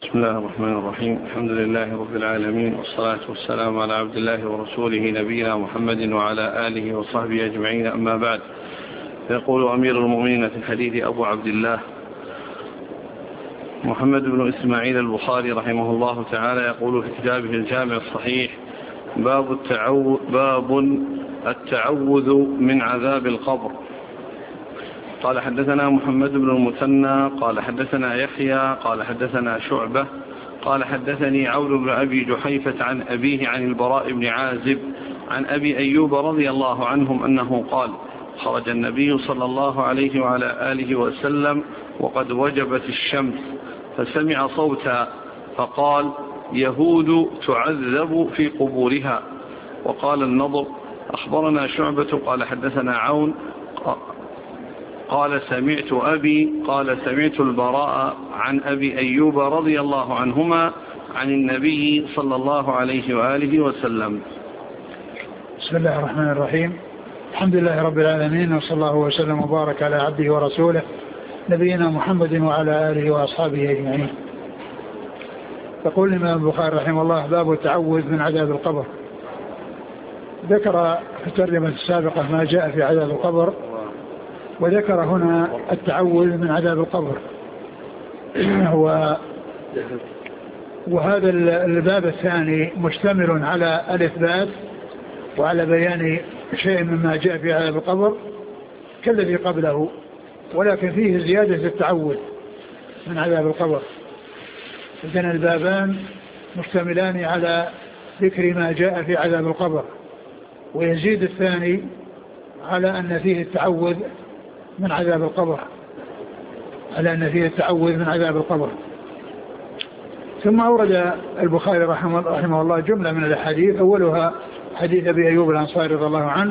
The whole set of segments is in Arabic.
بسم الله الرحمن الرحيم. الحمد لله رب العالمين، والصلاة والسلام على عبد الله ورسوله نبينا محمد وعلى آله وصحبه أجمعين، أما بعد. يقول أمير المؤمنين في الحديث أبو عبد الله محمد بن إسماعيل البخاري رحمه الله تعالى، يقول في كتابه الجامع الصحيح: باب التعوذ من عذاب القبر. قال حدثنا محمد بن المثنى قال حدثنا يحيى قال حدثنا شعبة قال حدثني عون بن أبي جحيفة عن أبيه عن البراء بن عازب عن أبي أيوب رضي الله عنهم أنه قال: خرج النبي صلى الله عليه وعلى آله وسلم وقد وجبت الشمس، فسمع صوتا فقال: يهود تعذب في قبورها. وقال النضر: أخبرنا شعبة قال حدثنا عون قال سمعت أبي قال سمعت البراء عن أبي أيوب رضي الله عنهما عن النبي صلى الله عليه وآله وسلم. بسم الله الرحمن الرحيم. الحمد لله رب العالمين، وصلى الله وسلم وبارك على عبده ورسوله نبينا محمد وعلى آله وأصحابه أجمعين. يقول الإمام البخاري رحمه الله: باب التعوذ من عذاب القبر. ذكر في الترجمة السابقة ما جاء في عذاب القبر، وذكر هنا التعوذ من عذاب القبر. وهذا الباب الثاني مشتمل على الإثبات وعلى بيان شيء مما جاء في عذاب القبر كالذي قبله، ولكن فيه زيادة التعوذ من عذاب القبر. إذن البابان مشتملان على ذكر ما جاء في عذاب القبر، ويزيد الثاني على أن فيه التعوذ من عذاب القبر، ثم أورد البخاري رحمه الله جملة من الأحاديث، أولها حديث أبي أيوب الأنصاري رضي الله عنه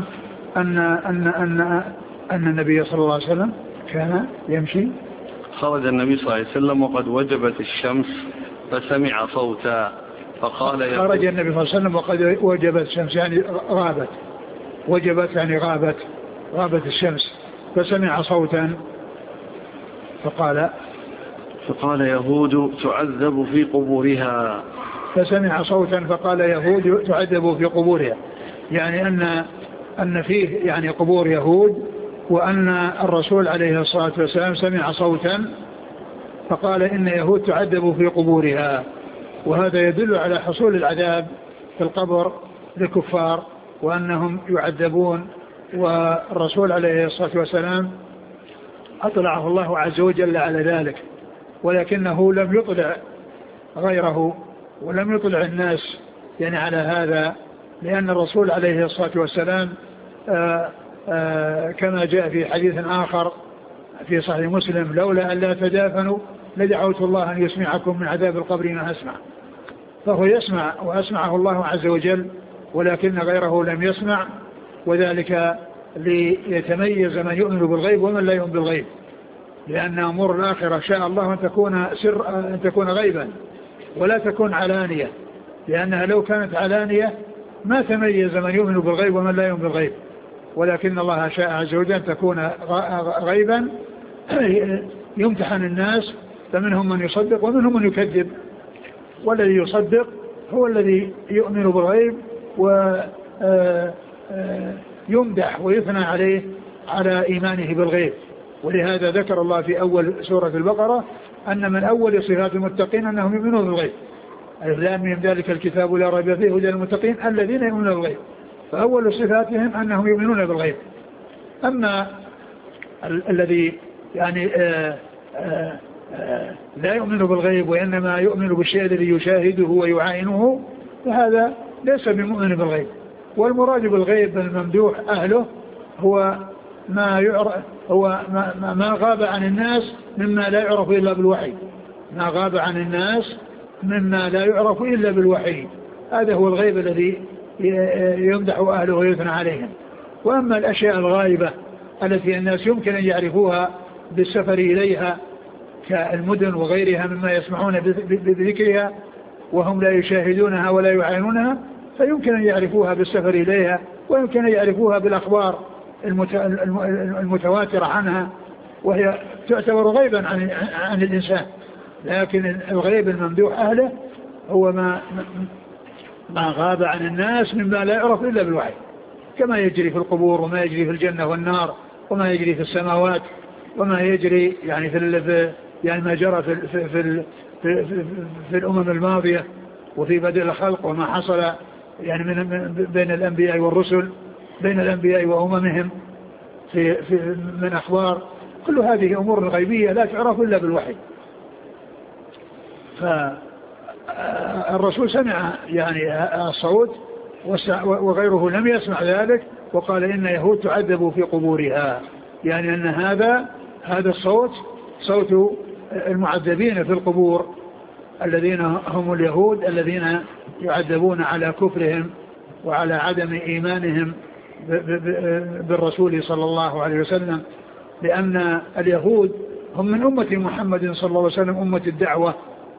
أن النبي صلى الله عليه وسلم كان يمشي. خرج النبي صلى الله عليه وسلم وقد وجبت الشمس فسمع صوتا فقال: خرج النبي صلى الله عليه وسلم وقد وجبت الشمس، يعني غابت، وجبت يعني غابت الشمس، فسمع صوتا فقال: يهود تعذب في قبورها. فسمع صوتا فقال: يهود تعذب في قبورها، يعني أن فيه يعني قبور يهود، وأن الرسول عليه الصلاة والسلام سمع صوتا فقال: إن يهود تعذب في قبورها. وهذا يدل على حصول العذاب في القبر للكفار، وأنهم يعذبون. والرسول عليه الصلاة والسلام أطلعه الله عز وجل على ذلك، ولكنه لم يطلع غيره ولم يطلع الناس يعني على هذا، لأن الرسول عليه الصلاة والسلام كما جاء في حديث آخر في صحيح مسلم: لولا أن لا تدافنوا لدعوت الله أن يسمعكم من عذاب القبر ما أسمع. فهو يسمع وأسمعه الله عز وجل، ولكن غيره لم يسمع، وذلك ليتميز من يؤمن بالغيب ومن لا يؤمن بالغيب، لأن أمور الآخرة شاء الله أن تكون غيبا ولا تكون علانية، لأنها لو كانت علانية ما تميز من يؤمن بالغيب ومن لا يؤمن بالغيب، ولكن الله شاء عز وجل أن تكون غيبا يمتحن الناس، فمنهم من يصدق ومنهم من يكذب، والذي يصدق هو الذي يؤمن بالغيب ويمدح ويثنى عليه على إيمانه بالغيب. ولهذا ذكر الله في أول سورة البقرة أن من أول صفات المتقين أنهم يؤمنون بالغيب، من ذلك الكتاب لا ريب فيه هدى للمتقين الذين يؤمنون بالغيب، فأول صفاتهم أنهم يؤمنون بالغيب. أما الذي يعني لا يؤمن بالغيب وإنما يؤمن بالشيء الذي يشاهده ويعاينه، فهذا ليس بمؤمن بالغيب. والمراد بالغيب الممدوح أهله هو ما غاب عن الناس مما لا يعرف إلا بالوحي، ما غاب عن الناس مما لا يعرف إلا بالوحي، هذا هو الغيب الذي يمدح أهله ويثنى عليهم. وأما الأشياء الغائبة التي الناس يمكن أن يعرفوها بالسفر إليها كالمدن وغيرها مما يسمعون بذكرها وهم لا يشاهدونها ولا يعاينونها، فيمكن أن يعرفوها بالسفر إليها، ويمكن أن يعرفوها بالأخبار المتواترة عنها، وهي تعتبر غيبا عن الإنسان. لكن الغيب الممدوح أهله هو ما غاب عن الناس مما لا يعرف إلا بالوحي، كما يجري في القبور وما يجري في الجنة والنار وما يجري في السماوات وما يجري يعني يعني ما جرى في الأمم الماضية وفي بدء الخلق وما حصل يعني بين الأنبياء والرسل، بين الأنبياء وأممهم من أخبار. كل هذه أمور غيبية لا تعرف إلا بالوحي. فالرسول سمع يعني الصوت وغيره لم يسمع ذلك، وقال إن يهود تعذب في قبورها، يعني أن هذا الصوت صوت المعذبين في القبور الذين هم اليهود الذين يعذبون على كفرهم وعلى عدم إيمانهم بالرسول صلى الله عليه وسلم، لأن اليهود هم من أمة محمد صلى الله عليه وسلم أمة الدعوة،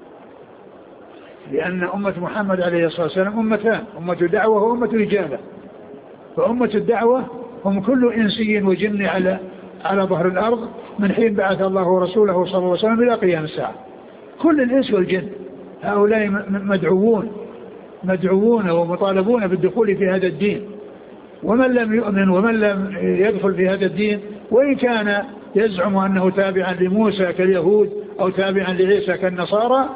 لأن أمة محمد عليه الصلاة والسلام أمتان، أمة دعوة وأمة إجابة. فأمة الدعوة هم كل إنسي وجن على ظهر الأرض من حين بعث الله رسوله صلى الله عليه وسلم إلى قيام الساعة. كل الإنس والجن هؤلاء مدعوون ومطالبون بالدخول في هذا الدين، ومن لم يؤمن ومن لم يدخل في هذا الدين وإن كان يزعم أنه تابعا لموسى كاليهود أو تابعا لعيسى كالنصارى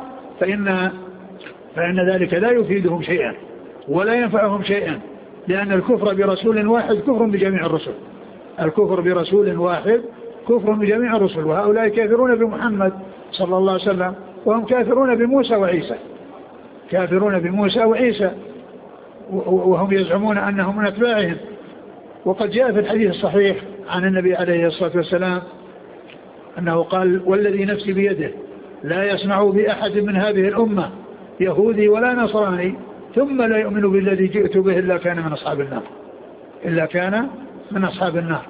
فإن ذلك لا يفيدهم شيئا ولا ينفعهم شيئا، لأن الكفر برسول واحد كفر بجميع الرسل. الكفر برسول واحد كفر بجميع الرسل، وهؤلاء كافرون بمحمد صلى الله عليه وسلم وهم كافرون بموسى وعيسى، كافرون بموسى وعيسى وهم يزعمون أنهم من أتباعهم. وقد جاء في الحديث الصحيح عن النبي عليه الصلاة والسلام أنه قال: والذي نفسي بيده لا يسمع بأحد من هذه الأمة يهودي ولا نصراني ثم لا يؤمن بالذي جئت به إلا كان من أصحاب النار، إلا كان من أصحاب النار.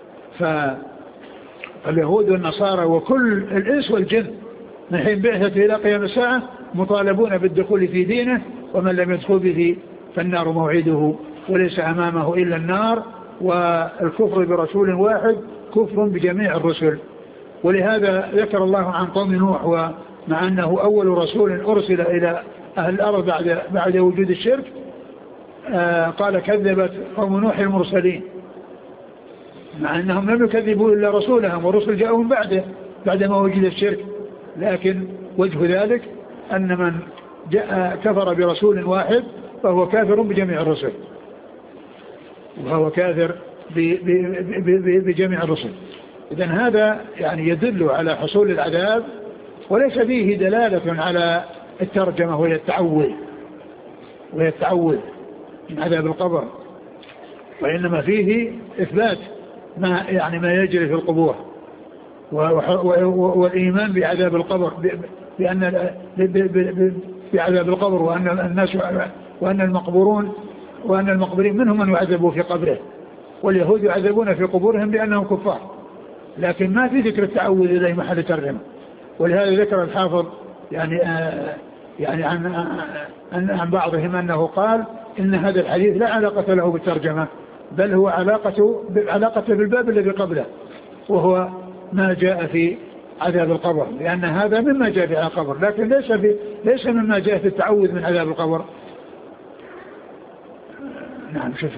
فاليهود والنصارى وكل الإنس والجن من حين بعثته إلى قيام الساعة مطالبون بالدخول في دينه، ومن لم يدخل به فالنار موعده وليس أمامه إلا النار. والكفر برسول واحد كفر بجميع الرسل. ولهذا ذكر الله عن قوم نوح، ومع أنه أول رسول أرسل إلى أهل الأرض بعد وجود الشرك، قال: كذبت قوم نوح المرسلين، مع أنهم لم يكذبوا إلا رسولهم، والرسل جاءهم بعدما وجد الشرك. لكن وجه ذلك أن من كفر برسول واحد فهو كافر بجميع الرسل، وهو كافر بجميع الرسل. إذن هذا يعني يدل على حصول العذاب، وليس فيه دلالة على الترجمة وهي التعوذ من عذاب القبر، وإنما فيه إثبات ما يجري في القبور والإيمان بعذاب القبر، بعذاب القبر، وأن المقبورين منهم من يعذبوا في قبره، واليهود يعذبون في قبورهم لأنهم كفار. لكن ما في ذكر التعوذ إليه محل ترجمة. ولهذا ذكر الحافظ يعني عن بعضهم أنه قال إن هذا الحديث لا علاقة له بالترجمة، بل هو علاقة بالباب الذي قبله، وهو ما جاء في عذاب القبر، لأن هذا مما جاء في عذاب القبر، لكن ليس مما جاء في التعوذ من عذاب القبر. نعم. شوف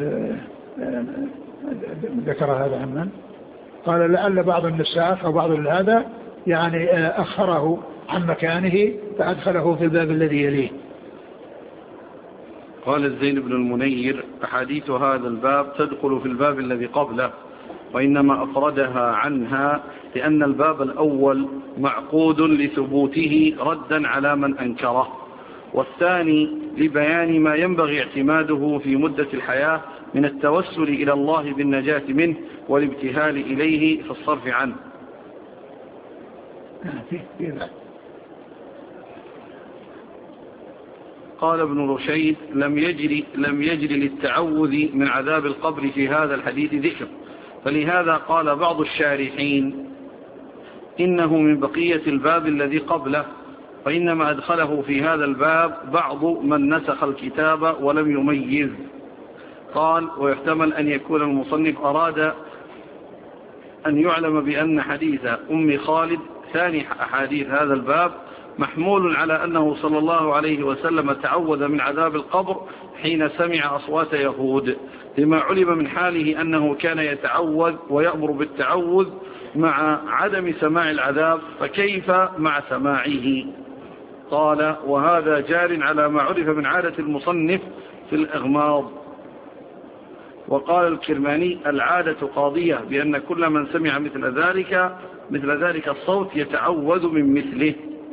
ذكر هذا عمان قال: لعل بعض النساخ أو بعض هذا يعني أخره عن مكانه فأدخله في الباب الذي يليه. قال الزين بن المنير: أحاديث هذا الباب تدخل في الباب الذي قبله، وإنما أفردها عنها لأن الباب الأول معقود لثبوته ردا على من أنكره، والثاني لبيان ما ينبغي اعتماده في مدة الحياة من التوسل إلى الله بالنجاة منه والابتهال إليه في الصرف عنه. قال ابن رشيد: لم يجري للتعوذ من عذاب القبر في هذا الحديث ذكر، فلهذا قال بعض الشارحين إنه من بقية الباب الذي قبله، وإنما أدخله في هذا الباب بعض من نسخ الكتاب ولم يميز. قال: ويحتمل أن يكون المصنف أراد أن يعلم بأن حديث أم خالد ثاني أحاديث هذا الباب، محمول على أنه صلى الله عليه وسلم تعوذ من عذاب القبر حين سمع أصوات يهود، لما علم من حاله أنه كان يتعوذ ويأمر بالتعوذ مع عدم سماع العذاب، فكيف مع سماعه؟ قال: وهذا جار على ما عرف من عادة المصنف في الإغماض. وقال الكرماني: العادة قاضية بأن كل من سمع مثل ذلك الصوت يتعوذ من مثله.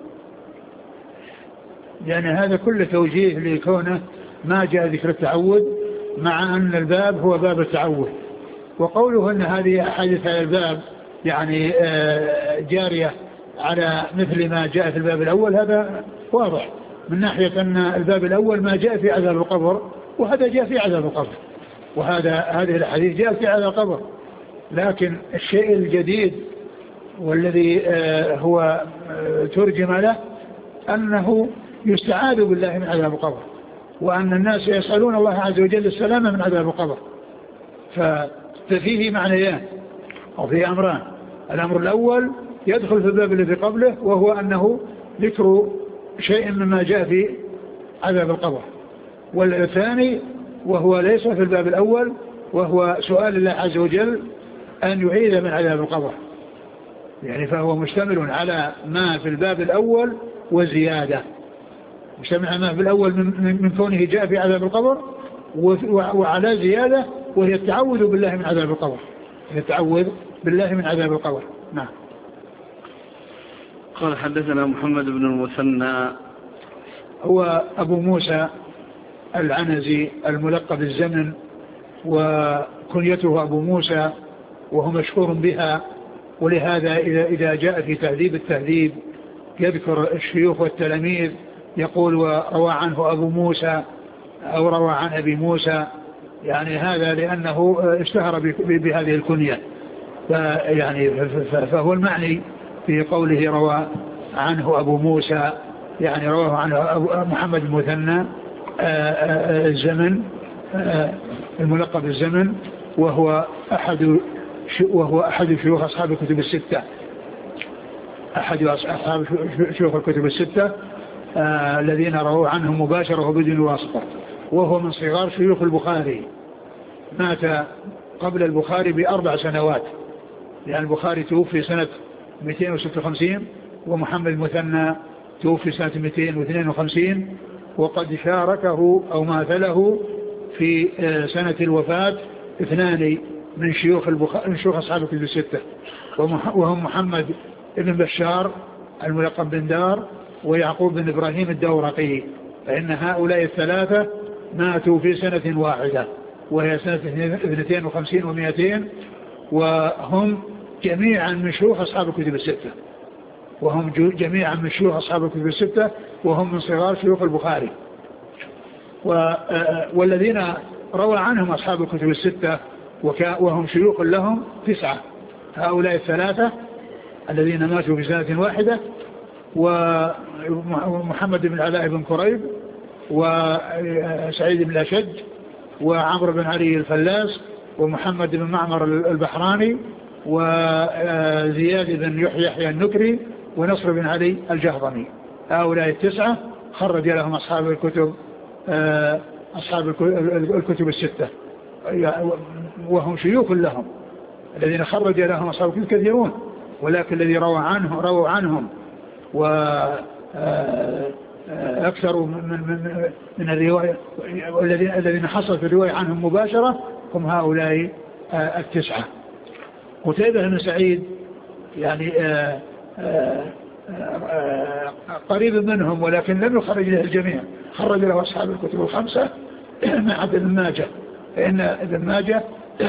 يعني هذا كل توجيه لكونه ما جاء ذكر التعوذ، مع أن الباب هو باب التعوذ. وقوله أن هذه أحاديث على الباب يعني جارية على مثل ما جاء في الباب الأول، هذا واضح من ناحية أن الباب الأول ما جاء في عذاب القبر، وهذا جاء في عذاب القبر، هذه الحديث جاء في عذاب القبر. لكن الشيء الجديد والذي هو ترجم له أنه يستعاذ بالله من عذاب القبر، وأن الناس يسألون الله عز وجل السلامة من عذاب القبر. ففيه معنيان أو فيه أمران. الأمر الأول يدخل في الباب الذي قبله، وهو أنه ذكر شيء مما جاء في عذاب القبر. والثاني وهو ليس في الباب الأول، وهو سؤال الله عز وجل أن يعيذ من عذاب القبر، يعني فهو مشتمل على ما في الباب الأول وزيادة، مشتمل على ما في الأول من كونه جاء في عذاب القبر، وعلى زيادة وهي التعوذ بالله من عذاب القبر، التعوذ بالله من عذاب القبر. نعم. قال: حدثنا محمد بن المثنى، هو أبو موسى العنزي الملقب الزمن، وكنيته أبو موسى، وهو مشهور بها. ولهذا إذا جاء في تهذيب التهذيب يذكر الشيوخ والتلاميذ يقول: وروى عنه أبو موسى أو روى عن أبي موسى، يعني هذا لأنه اشتهر بهذه الكنية. فهو المعني في قوله روى عنه أبو موسى، يعني رواه عنه محمد المثنى الزمن الملقب الزمن، وهو أحد شيوخ أصحاب الكتب الستة، أحد أصحاب شيوخ الكتب الستة الذين رووا عنه مباشرة وبدون واسطة، وهو من صغار شيوخ البخاري. مات قبل البخاري ب4 سنوات، لأن البخاري توفي سنة 256 ومحمد المثنى توفي سنة 252، وقد شاركه أو ماثله في سنة الوفاة 2 من شيوخ أصحاب الكتب الستة، وهم محمد بن بشار الملقب بن دار، ويعقوب بن إبراهيم الدورقي، فإن هؤلاء الثلاثة ماتوا في سنة واحدة وهي سنة 52 و200، وهم جميعا من شيوخ أصحاب الكتب الستة، وهم من صغار شيوخ البخاري. والذين روى عنهم أصحاب الكتب الستة وهم شيوخ لهم 9، هؤلاء الثلاثة الذين ماتوا في سنة واحدة، ومحمد بن علاء بن كريب، وسعيد بن الأشج، وعمرو بن علي الفلاس، ومحمد بن معمر البحراني، وزياد بن يحيى النكري، ونصر بن علي الجهضمي. هؤلاء 9 خرج لهم أصحاب الكتب الستة، وهم شيوخ لهم. الذين خرج لهم أصحاب الكتب كثيرون، ولكن الذي رووا عنهم وأكثر من الرواية، الذين حصل في الرواية عنهم مباشرة هم هؤلاء 9. قتيبة بن سعيد يعني قريب منهم، ولكن لم يخرج له الجميع، خرج له أصحاب الكتب ال5 مع ابن ماجه، فإن ابن ماجه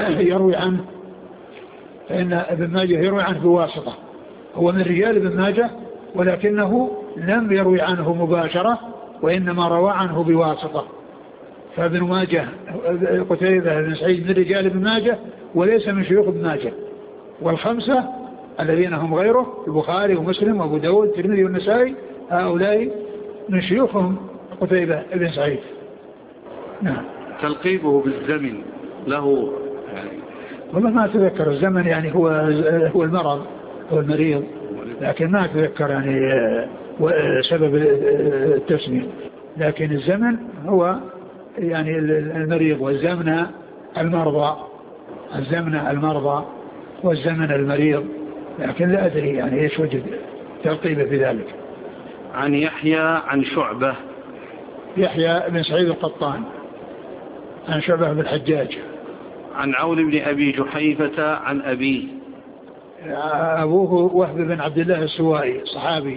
يروي عنه بواسطة، هو من رجال ابن ماجه، ولكنه لم يروي عنه مباشرة، وإنما روى عنه بواسطة. فابن ماجه قتيبة بن سعيد من رجال ابن ماجه وليس من شيوخ ابن ماجه. وال5 الذين هم غيره البخاري ومسلم وابو داود والترمذي والنسائي، هؤلاء من شيوخهم قتيبة بن سعيد. نعم. تلقيبه بالزمن له يعني والله ما أتذكر الزمن، يعني هو المرض، هو المريض، لكن ما أتذكر يعني وسبب التسمية. لكن الزمن هو يعني المريض، والزمن المرضى، الزمن المرضى والزمن المريض، لكن لا أدري يعني إيش وجه ترتيبه في ذلك. عن يحيى عن شعبة. يحيى بن سعيد القطان عن شعبة بن الحجاج. عن عون بن أبي جحيفة عن أبيه. أبوه وهب بن عبد الله السوائي صحابي.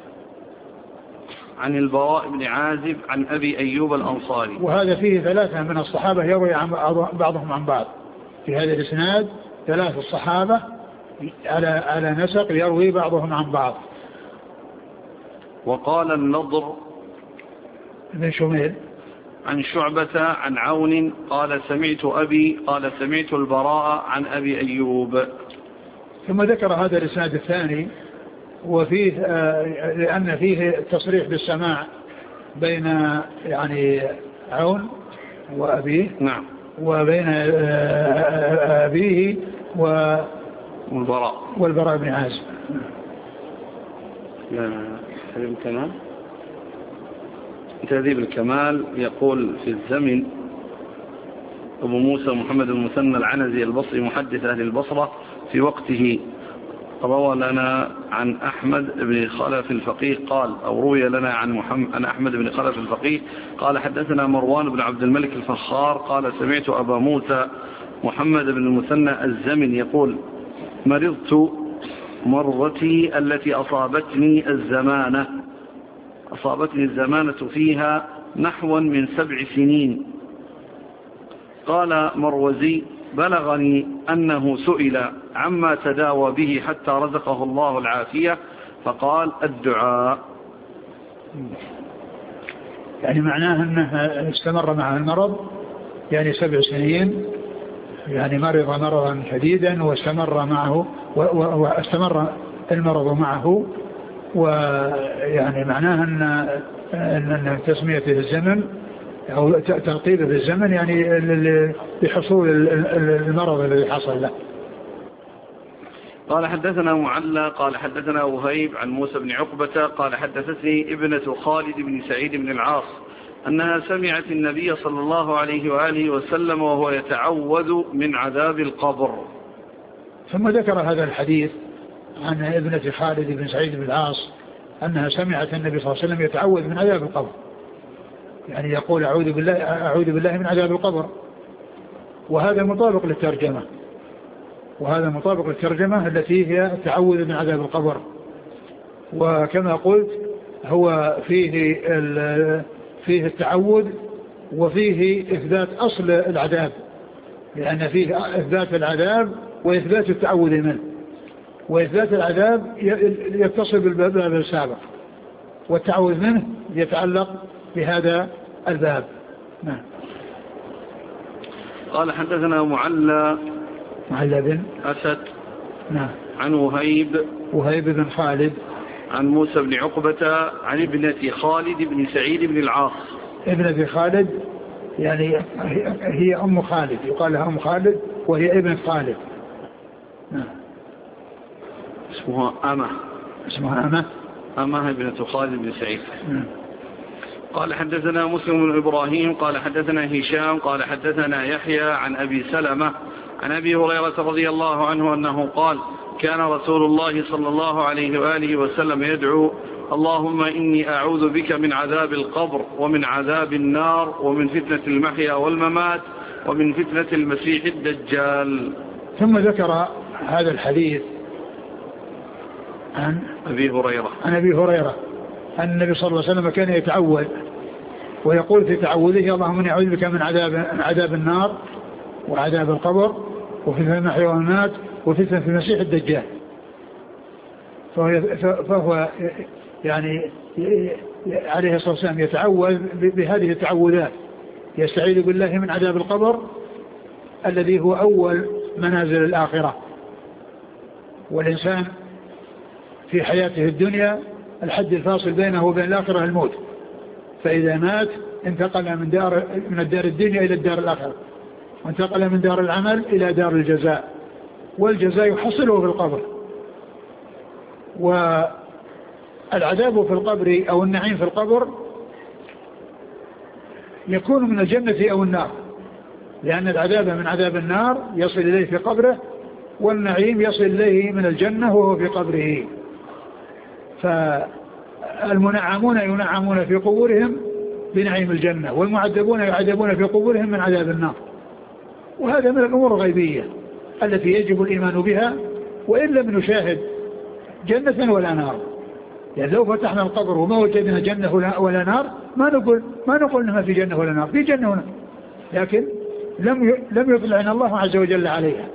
عن البراء بن عازب عن أبي أيوب الأنصاري. وهذا فيه ثلاثة من الصحابة يروي عن بعضهم عن بعض. في هذا الإسناد ثلاث الصحابة على نسق يروي بعضهم عن بعض. وقال النضر بن شميل عن شعبة عن عون قال سمعت أبي قال سمعت البراء عن أبي أيوب. ثم ذكر هذا الإسناد الثاني وفيه لأن فيه تصريح بالسماع بين يعني عون وأبيه. نعم. وبين أبيه والبراء بن عازب. تهذيب الكمال يقول في الزمن أبو موسى محمد المثنى العنزي البصري محدث أهل البصرة في وقته روى لنا عن أحمد بن خلف الفقيه قال أو روي لنا عن أحمد بن خلف الفقيه قال حدثنا مروان بن عبد الملك الفخار قال سمعت أبا موسى محمد بن المثنى الزمن يقول مرضت مرضتي التي أصابتني الزمانة فيها نحو من 7 سنين. قال مروزي بلغني أنه سئل عما تداوى به حتى رزقه الله العافية فقال الدعاء. يعني معناه أنه استمر معه المرض يعني 7 سنين، يعني مرض مرضا شديدا واستمر معه واستمر المرض معه. ويعني معناه أن تسميته الزمن أو ترتيبه في الزمن يعني بحصول المرض الذي حصل له. قال حدثنا معلى قال حدثنا وهيب عن موسى بن عقبة قال حدثتني ابنة خالد بن سعيد بن العاص أنها سمعت النبي صلى الله عليه وآله وسلم وهو يتعوذ من عذاب القبر. ثم ذكر هذا الحديث عن ابنة خالد بن سعيد بن العاص أنها سمعت النبي صلى الله عليه وسلم يتعوذ من عذاب القبر، يعني يقول أعوذ بالله من عذاب القبر. وهذا مطابق للترجمة التي هي التعوذ من عذاب القبر. وكما قلت هو فيه التعوذ وفيه إثبات أصل العذاب، لأن فيه إثبات العذاب وإثبات التعوذ منه. وإثبات العذاب يتصل بالباب السابق، والتعوذ منه يتعلق بهذا الباب. نعم. قال حدثنا معلى بن أسد. نعم. عن وهيب بن خالد عن موسى بن عقبة عن ابنة خالد بن سعيد بن العاص. ابنة خالد يعني هي أم خالد، يقال لها أم خالد وهي ابنة خالد. نعم. اسمها أمة ابنة خالد بن سعيد. نعم. قال حدثنا مسلم بن إبراهيم قال حدثنا هشام قال حدثنا يحيى عن أبي سلمة عن أبي هريرة رضي الله عنه أنه قال كان رسول الله صلى الله عليه وآله وسلم يدعو اللهم إني أعوذ بك من عذاب القبر ومن عذاب النار ومن فتنة المحيا والممات ومن فتنة المسيح الدجال. ثم ذكر هذا الحديث عن أبي هريرة أن النبي صلى الله عليه وسلم كان يتعوذ ويقول في تعوذه اللهم إني أعوذ بك من عذاب النار وعذاب القبر وفتنة المحيا والممات وفتنة المسيح الدجال. فهو يعني عليه الصلاة والسلام يتعوذ بهذه التعوذات، يستعيذ بالله من عذاب القبر الذي هو أول منازل الآخرة، والإنسان في حياته الدنيا الحد الفاصل بينه وبين الآخرة الموت، فإذا مات انتقل من الدار الدنيا إلى الدار الآخرة، وانتقل من دار العمل إلى دار الجزاء، والجزاء يحصله في القبر. العذاب في القبر أو النعيم في القبر يكون من الجنة أو النار، لأن العذاب من عذاب النار يصل إليه في قبره، والنعيم يصل إليه من الجنة وهو في قبره. فالمنعمون ينعمون في قبورهم بنعيم الجنة، والمعذبون يعذبون في قبورهم من عذاب النار. وهذا من الأمور الغيبية التي يجب الإيمان بها وإن لم نشاهد جنة ولا نار. يعني لو فتحنا القبر وما وجدنا جنة ولا نار ما نقول إنها في جنة ولا نار، في جنة ونار، لكن لم يطلعنا الله عز وجل عليها.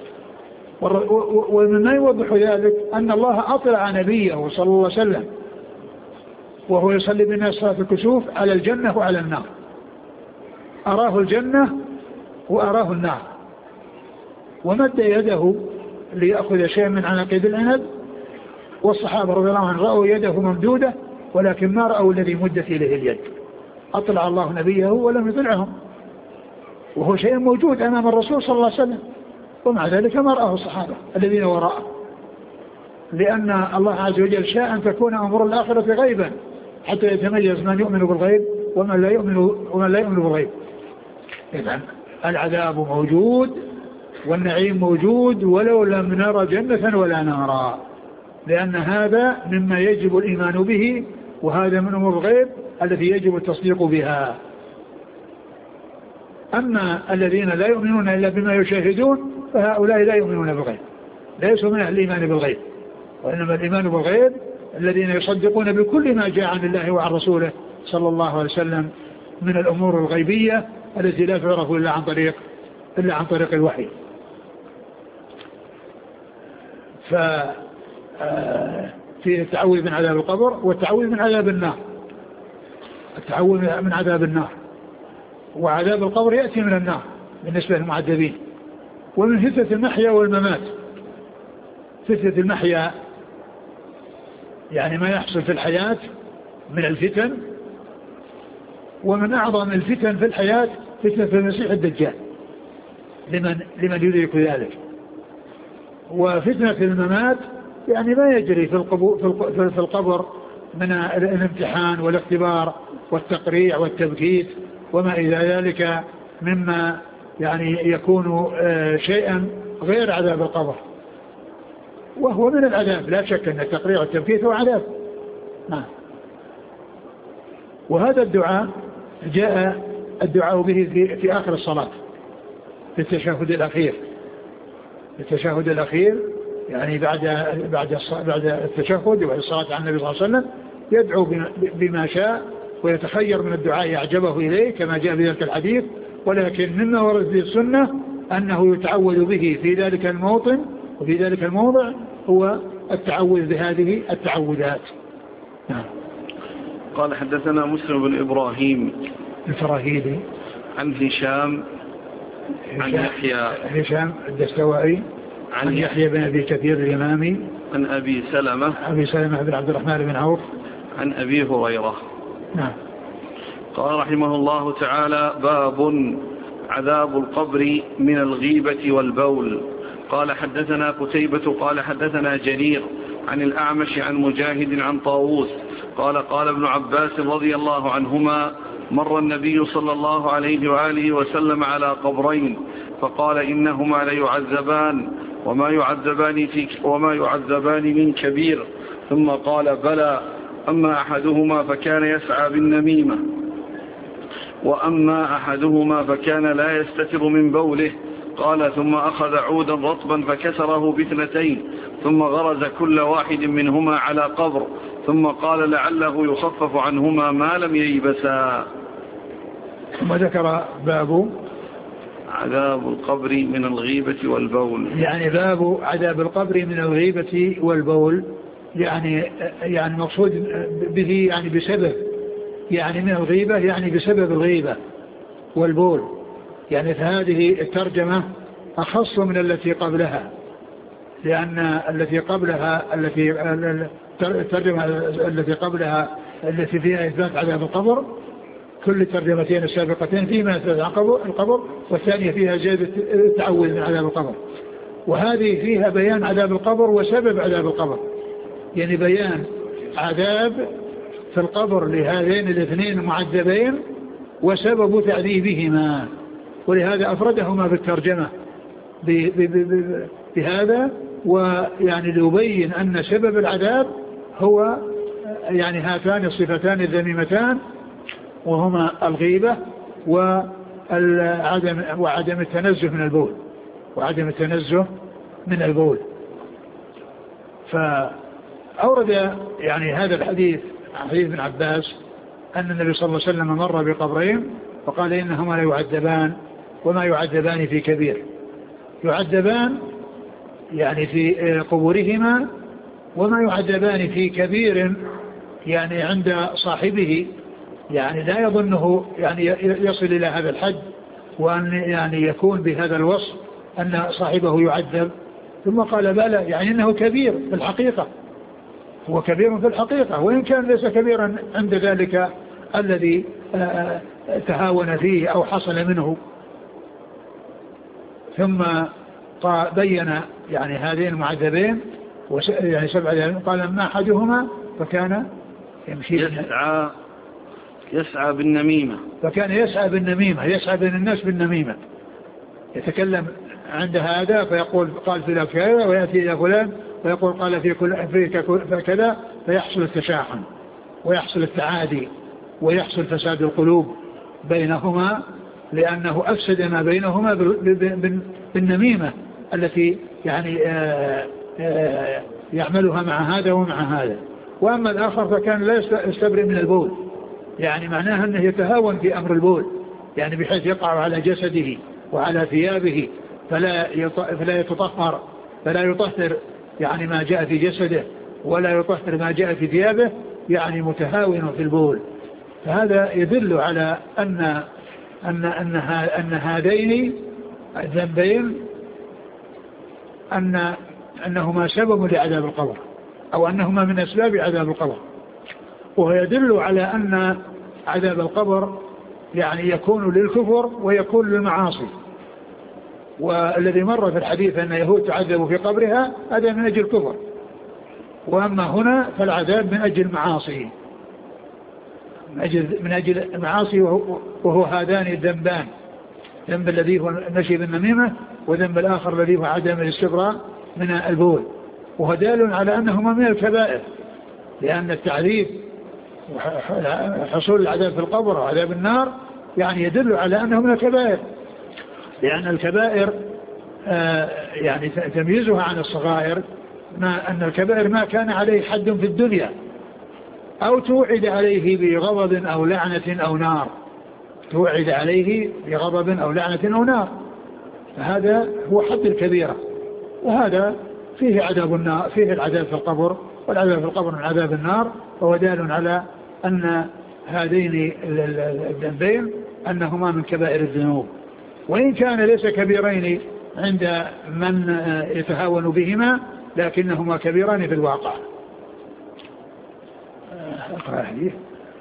ومما يوضح ذلك أن الله أطلع نبيه صلى الله عليه وسلم وهو يصلي بالناس صلاة الكسوف على الجنة وعلى النار، أراه الجنة وأراه النار، ومد يده ليأخذ شيء من عناقيد العنب، والصحابة رضي الله عنهم رأوا يده ممدودة ولكن ما رأوا الذي مدت إليه اليد. أطلع الله نبيه ولم يطلعهم، وهو شيء موجود أمام الرسول صلى الله عليه وسلم، ومع ذلك ما رأه الصحابة الذين وراءه، لأن الله عز وجل شاء أن تكون أمور الآخرة غيبا حتى يتميز من يؤمن بالغيب ومن لا يؤمن بالغيب. إذن العذاب موجود والنعيم موجود ولو لم نرى جنة ولا نارا، لأن هذا مما يجب الإيمان به، وهذا من أمور الغيب التي يجب التصديق بها. أما الذين لا يؤمنون إلا بما يشاهدون فهؤلاء لا يؤمنون بالغيب، ليسوا من أهل الإيمان بالغيب، وإنما الإيمان بالغيب الذين يصدقون بكل ما جاء عن الله وعن رسوله صلى الله عليه وسلم من الأمور الغيبية التي لا تعرف إلا عن طريق الوحي. في التعوذ من عذاب القبر والتعوذ من عذاب النار. التعوذ من عذاب النار وعذاب القبر يأتي من النار بالنسبة للمعذبين. ومن فتنة المحيا والممات، فتنة المحيا يعني ما يحصل في الحياة من الفتن، ومن أعظم الفتن في الحياة فتنة المسيح الدجال لمن يدرك ذلك. وفتنة الممات يعني ما يجري في القبر من الامتحان والاختبار والتقريع والتبكيت وما إلى ذلك مما يعني يكون شيئا غير عذاب القبر، وهو من العذاب لا شك أن التقريع والتبكيت هو عذاب. وهذا الدعاء جاء الدعاء به في آخر الصلاة في التشهد الأخير. التشهد الأخير يعني بعد التشهد وبعد الصلاة على النبي صلى الله عليه وسلم يدعو بما شاء ويتخير من الدعاء أعجبه إليه كما جاء بذلك الحديث، ولكن مما ورد في السنة أنه يتعوذ به في ذلك الموطن وفي ذلك الموضع هو التعوذ بهذه التعوذات. قال حدثنا مسلم بن إبراهيم الفراهيدي عن هشام عن هشام الدستوائي عن يحيى بن أبي كثير اليمامي عن أبي سلمة بن عبد الرحمن بن عوف عن أبي هريرة. نعم. قال رحمه الله تعالى: باب عذاب القبر من الغيبة والبول. قال حدثنا قتيبة قال حدثنا جرير عن الأعمش عن مجاهد عن طاووس قال قال ابن عباس رضي الله عنهما: مر النبي صلى الله عليه وآله وسلم على قبرين فقال: إنهما ليعذبان وما يعذبان من كبير. ثم قال: بلى، أما أحدهما فكان يسعى بالنميمة، وأما أحدهما فكان لا يستتر من بوله. قال: ثم أخذ عودا رطبا فكسره باثنتين، ثم غرز كل واحد منهما على قبر، ثم قال: لعله يخفف عنهما ما لم ييبسا. ثم ذكر باب عذاب القبر من الغيبة والبول، يعني باب عذاب القبر من الغيبة والبول، يعني مقصود به يعني بسبب، يعني من الغيبة يعني بسبب الغيبة والبول، يعني فهذه الترجمة أخص من التي قبلها، لأن التي قبلها الترجمة التي قبلها التي فيها إثبات عذاب القبر، كل الترجمتين السابقتين فيما إثبات القبر، والثانية فيها زيادة التعوذ من عذاب القبر، وهذه فيها بيان عذاب القبر وسبب عذاب القبر، يعني بيان عذاب في القبر لهذين الاثنين المعذبين وسبب تعذيبهما، ولهذا أفردهما بالترجمة بهذا، ويعني ليبين أن سبب العذاب هو يعني هاتان الصفتان الذميمتان، وهما الغيبة وعدم التنزه من البول. فأورد يعني هذا الحديث حديث ابن عباس أن النبي صلى الله عليه وسلم مر بقبرين وقال إنهما لا يعذبان وما يعذبان في كبير. يعذبان يعني في قبورهما، وما يعذبان في كبير يعني عند صاحبه، يعني لا يظنه يعني يصل إلى هذا الحد، وأن يعني يكون بهذا الوصف أن صاحبه يعذب. ثم قال بلى، يعني إنه كبير في الحقيقة، هو كبير في الحقيقة، وإن كان ليس كبيرا عند ذلك الذي تهاون فيه أو حصل منه. ثم بين يعني هذين المعذبين يعني 7 قال ما أحدهما فكان يمشي يسعى بالنميمة، فكان يسعى بالنميمة، يسعى بين الناس بالنميمة، يتكلم عند هذا فيقول قال في كذا، ويأتي إلى فلان ويقول قال في كذا، فيحصل التشاحن ويحصل التعادي ويحصل فساد القلوب بينهما، لأنه أفسد ما بينهما بالنميمة التي يعني يعملها مع هذا ومع هذا. وأما الآخر فكان لا يستبرئ من البول، يعني معناها أنه يتهاون في أمر البول، يعني بحيث يقع على جسده وعلى ثيابه فلا يتطهر، فلا يطهر يعني ما جاء في جسده ولا يطهر ما جاء في ثيابه، يعني متهاون في البول. فهذا يدل على أن هذين الذنبين أنهما سبب لعذاب القبر، أو أنهما من أسباب عذاب القبر. وهو يدل على أن عذاب القبر يعني يكون للكفر ويكون للمعاصي. والذي مر في الحديث أن يهود تعذبوا في قبرها هذا من أجل الكفر، وأما هنا فالعذاب من أجل المعاصي، من أجل المعاصي، وهو هذان الذنبان، ذنب الذي هو نشي بالنميمة، وذنب الآخر الذي هو عدم الاستبراء من البول. وهو دال على أنهما من الكبائر، لأن التعذيب وحصول العذاب في القبر وعذاب النار يعني يدل على أنه من الكبائر، لأن الكبائر يعني تمييزها عن الصغائر أن الكبائر ما كان عليه حد في الدنيا أو توعد عليه بغضب أو لعنة أو نار، توعد عليه بغضب أو لعنة أو نار، فهذا هو حد الكبيرة. وهذا فيه عذاب النار، فيه العذاب في القبر، والعذاب في القبر من عذاب النار، وهو دال على أن هذين الذنبين أنهما من كبائر الذنوب، وإن كان ليس كبيرين عند من يتهاون بهما، لكنهما كبيران في الواقع. أقرأ حديث.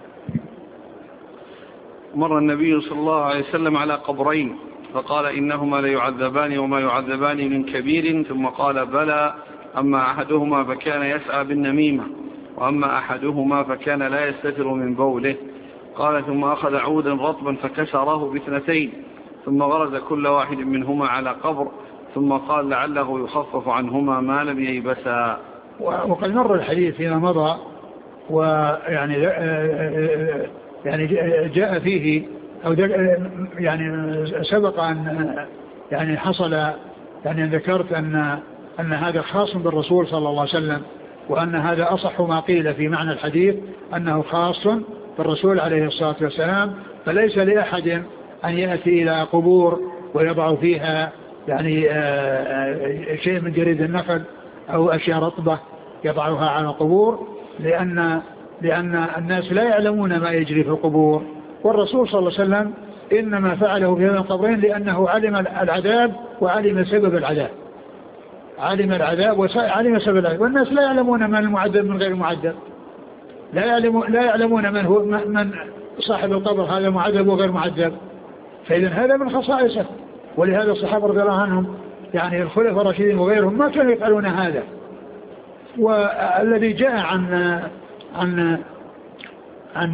مر النبي صلى الله عليه وسلم على قبرين فقال إنهما ليعذبان وما يعذبان من كبير، ثم قال بلى، أما أحدهما فكان يسعى بالنميمة، وأما أحدهما فكان لا يستتر من بوله. قال ثم أخذ عودا رطبا فكسره ب2، ثم غرز كل واحد منهما على قبر، ثم قال لعله يخفف عنهما ما لم ييبسا. وقد مر الحديث فيما مضى، ويعني يعني جاء فيه أو يعني سبق أن يعني حصل يعني ذكرت أن هذا خاص بالرسول صلى الله عليه وسلم، وأن هذا أصح ما قيل في معنى الحديث أنه خاص بالرسول عليه الصلاة والسلام، فليس لأحد أن يأتي إلى قبور ويضع فيها يعني شيء من جريد النخل أو أشياء رطبة يضعها على القبور، لأن الناس لا يعلمون ما يجري في القبور. والرسول صلى الله عليه وسلم إنما فعله في هذا القبرين لأنه علم العذاب وعلم سبب العذاب، علم العذاب وعلم سبب العذاب. والناس لا يعلمون من المعذب من غير المعذب، لا يعلمون من هو من صاحب القبر، هذا معذب وغير معذب. فإذا هذا من خصائصه، ولهذا الصحابة رضي الله عنهم يعني الخلفاء الراشدين وغيرهم ما كانوا يفعلون هذا. والذي جاء عن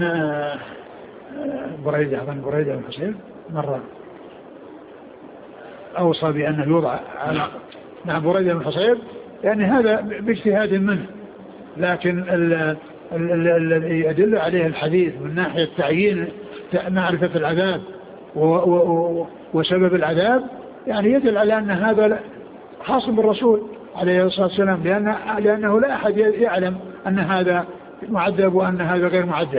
بريدة بن حصيب مرة أوصى بأنه يوضع على نعم بريدة بن حصيب، يعني هذا باجتهاد منه، لكن الذي يدل عليه الحديث من ناحية تعيين معرفة العذاب وسبب العذاب يعني يدل على أن هذا خاص بالرسول عليه الصلاة والسلام، لأنه لا أحد يعلم أن هذا معذب وأن هذا غير معذب،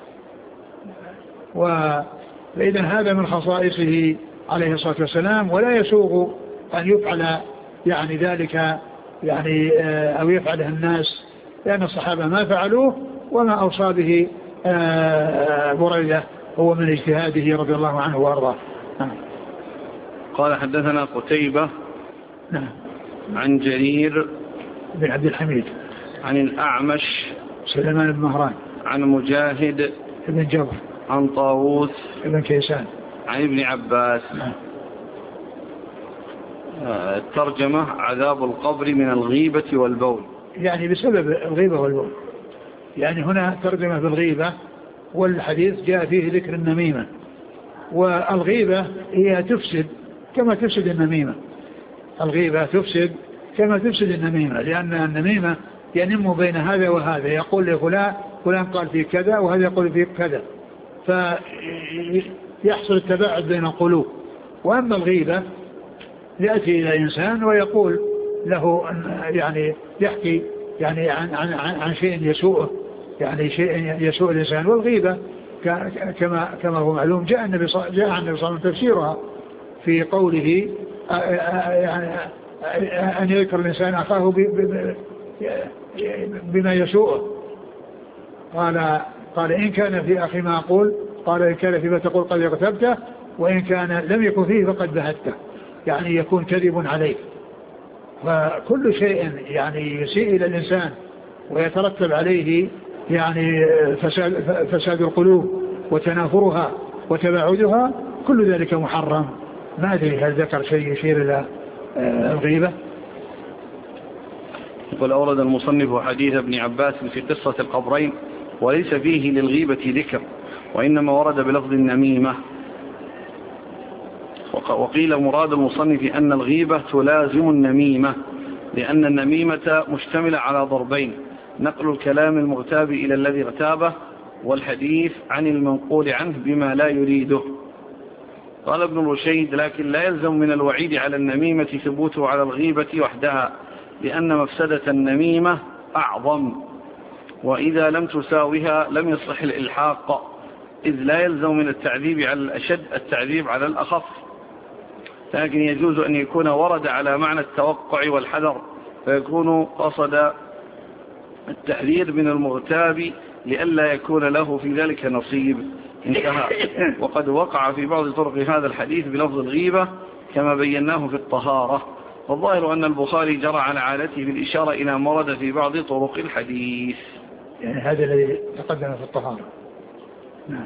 فإذا هذا من خصائصه عليه الصلاة والسلام، ولا يسوغ أن يفعل يعني ذلك يعني أو يفعله الناس، لأن الصحابة ما فعلوه، وما أوصى به بريدة هو من اجتهاده رضي الله عنه وأرضاه. قال حدثنا قتيبة عن جرير بن عبد الحميد عن الأعمش سليمان بن مهران عن مجاهد بن جبر عن طاووس بن كيسان عن ابن عباس. الترجمة عذاب القبر من الغيبة والبول، يعني بسبب الغيبة والبول، يعني هنا ترجمة بالغيبة، والحديث جاء فيه ذكر النميمة، والغيبة هي تفسد كما تفسد النميمة، الغيبة تفسد كما تفسد النميمة، لأن النميمة ينم بين هذا وهذا، يقول لفلان فلان قال فيه كذا وهذا يقول فيه كذا، فيحصل التباعد بين القلوب. وأما الغيبة يأتي إلى إنسان ويقول له يعني يحكي يعني عن شيء يسوءه، يعني شيء يسوء الإنسان. والغيبة كما هو معلوم جاء النبي صلى الله عليه وسلم تفسيرها في قوله يعني أن يذكر الإنسان أخاه بما يسوءه، قال إن كان في أخي ما أقول، قال إن كان فيما تقول قد اغتبته، وإن كان لم يكن فيه فقد بهته، يعني يكون كذب عليه. فكل شيء يعني يسيء إلى الإنسان ويترتب عليه يعني فساد القلوب وتنافرها وتباعدها، كل ذلك محرم. ما أدري هل ذكر شيء يشير إلى الغيبة. يقول أورد المصنف حديث ابن عباس في قصة القبرين وليس فيه للغيبة ذكر، وإنما ورد بلفظ النميمة. وقيل مراد المصنف أن الغيبة تلازم النميمة، لأن النميمة مشتملة على ضربين: نقل الكلام المغتاب إلى الذي اغتابه، والحديث عن المنقول عنه بما لا يريده. قال ابن رشيد: لكن لا يلزم من الوعيد على النميمة ثبوته على الغيبة وحدها، لأن مفسدة النميمة أعظم، وإذا لم تساوها لم يصح الإلحاق، إذ لا يلزم من التعذيب على الأشد التعذيب على الأخف، لكن يجوز أن يكون ورد على معنى التوقع والحذر، فيكون قصد التحذير من المغتاب لئلا يكون له في ذلك نصيب. انتهى. وقد وقع في بعض طرق هذا الحديث بلفظ الغيبة كما بيناه في الطهارة، والظاهر أن البخاري جرى على عادته بالإشارة إلى ما ورد في بعض طرق الحديث. يعني هذا الذي تقدم في الطهارة. نعم.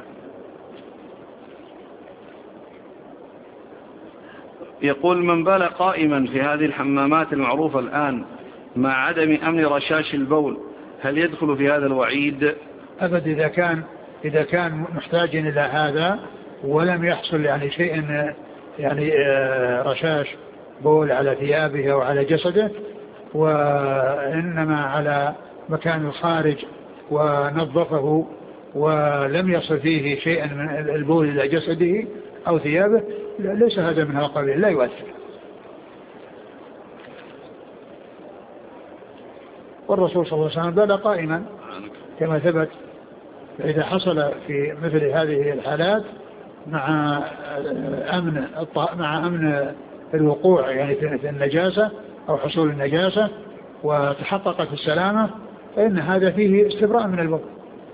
يقول: من بال قائما في هذه الحمامات المعروفة الآن مع عدم أمن رشاش البول، هل يدخل في هذا الوعيد؟ أبد، إذا كان محتاج إلى هذا ولم يحصل يعني شيء يعني رشاش بول على ثيابه أو على جسده، وإنما على مكان الخارج ونظفه ولم يصل فيه شيء من البول إلى جسده أو ثيابه، ليس هذا من هذا القبيل، لا يؤثر. والرسول صلى الله عليه وسلم بال قائما كما ثبت، فإذا حصل في مثل هذه الحالات مع أمن الوقوع يعني في النجاسة أو حصول النجاسة وتحققت السلامة، فإن هذا فيه استبراء من البول.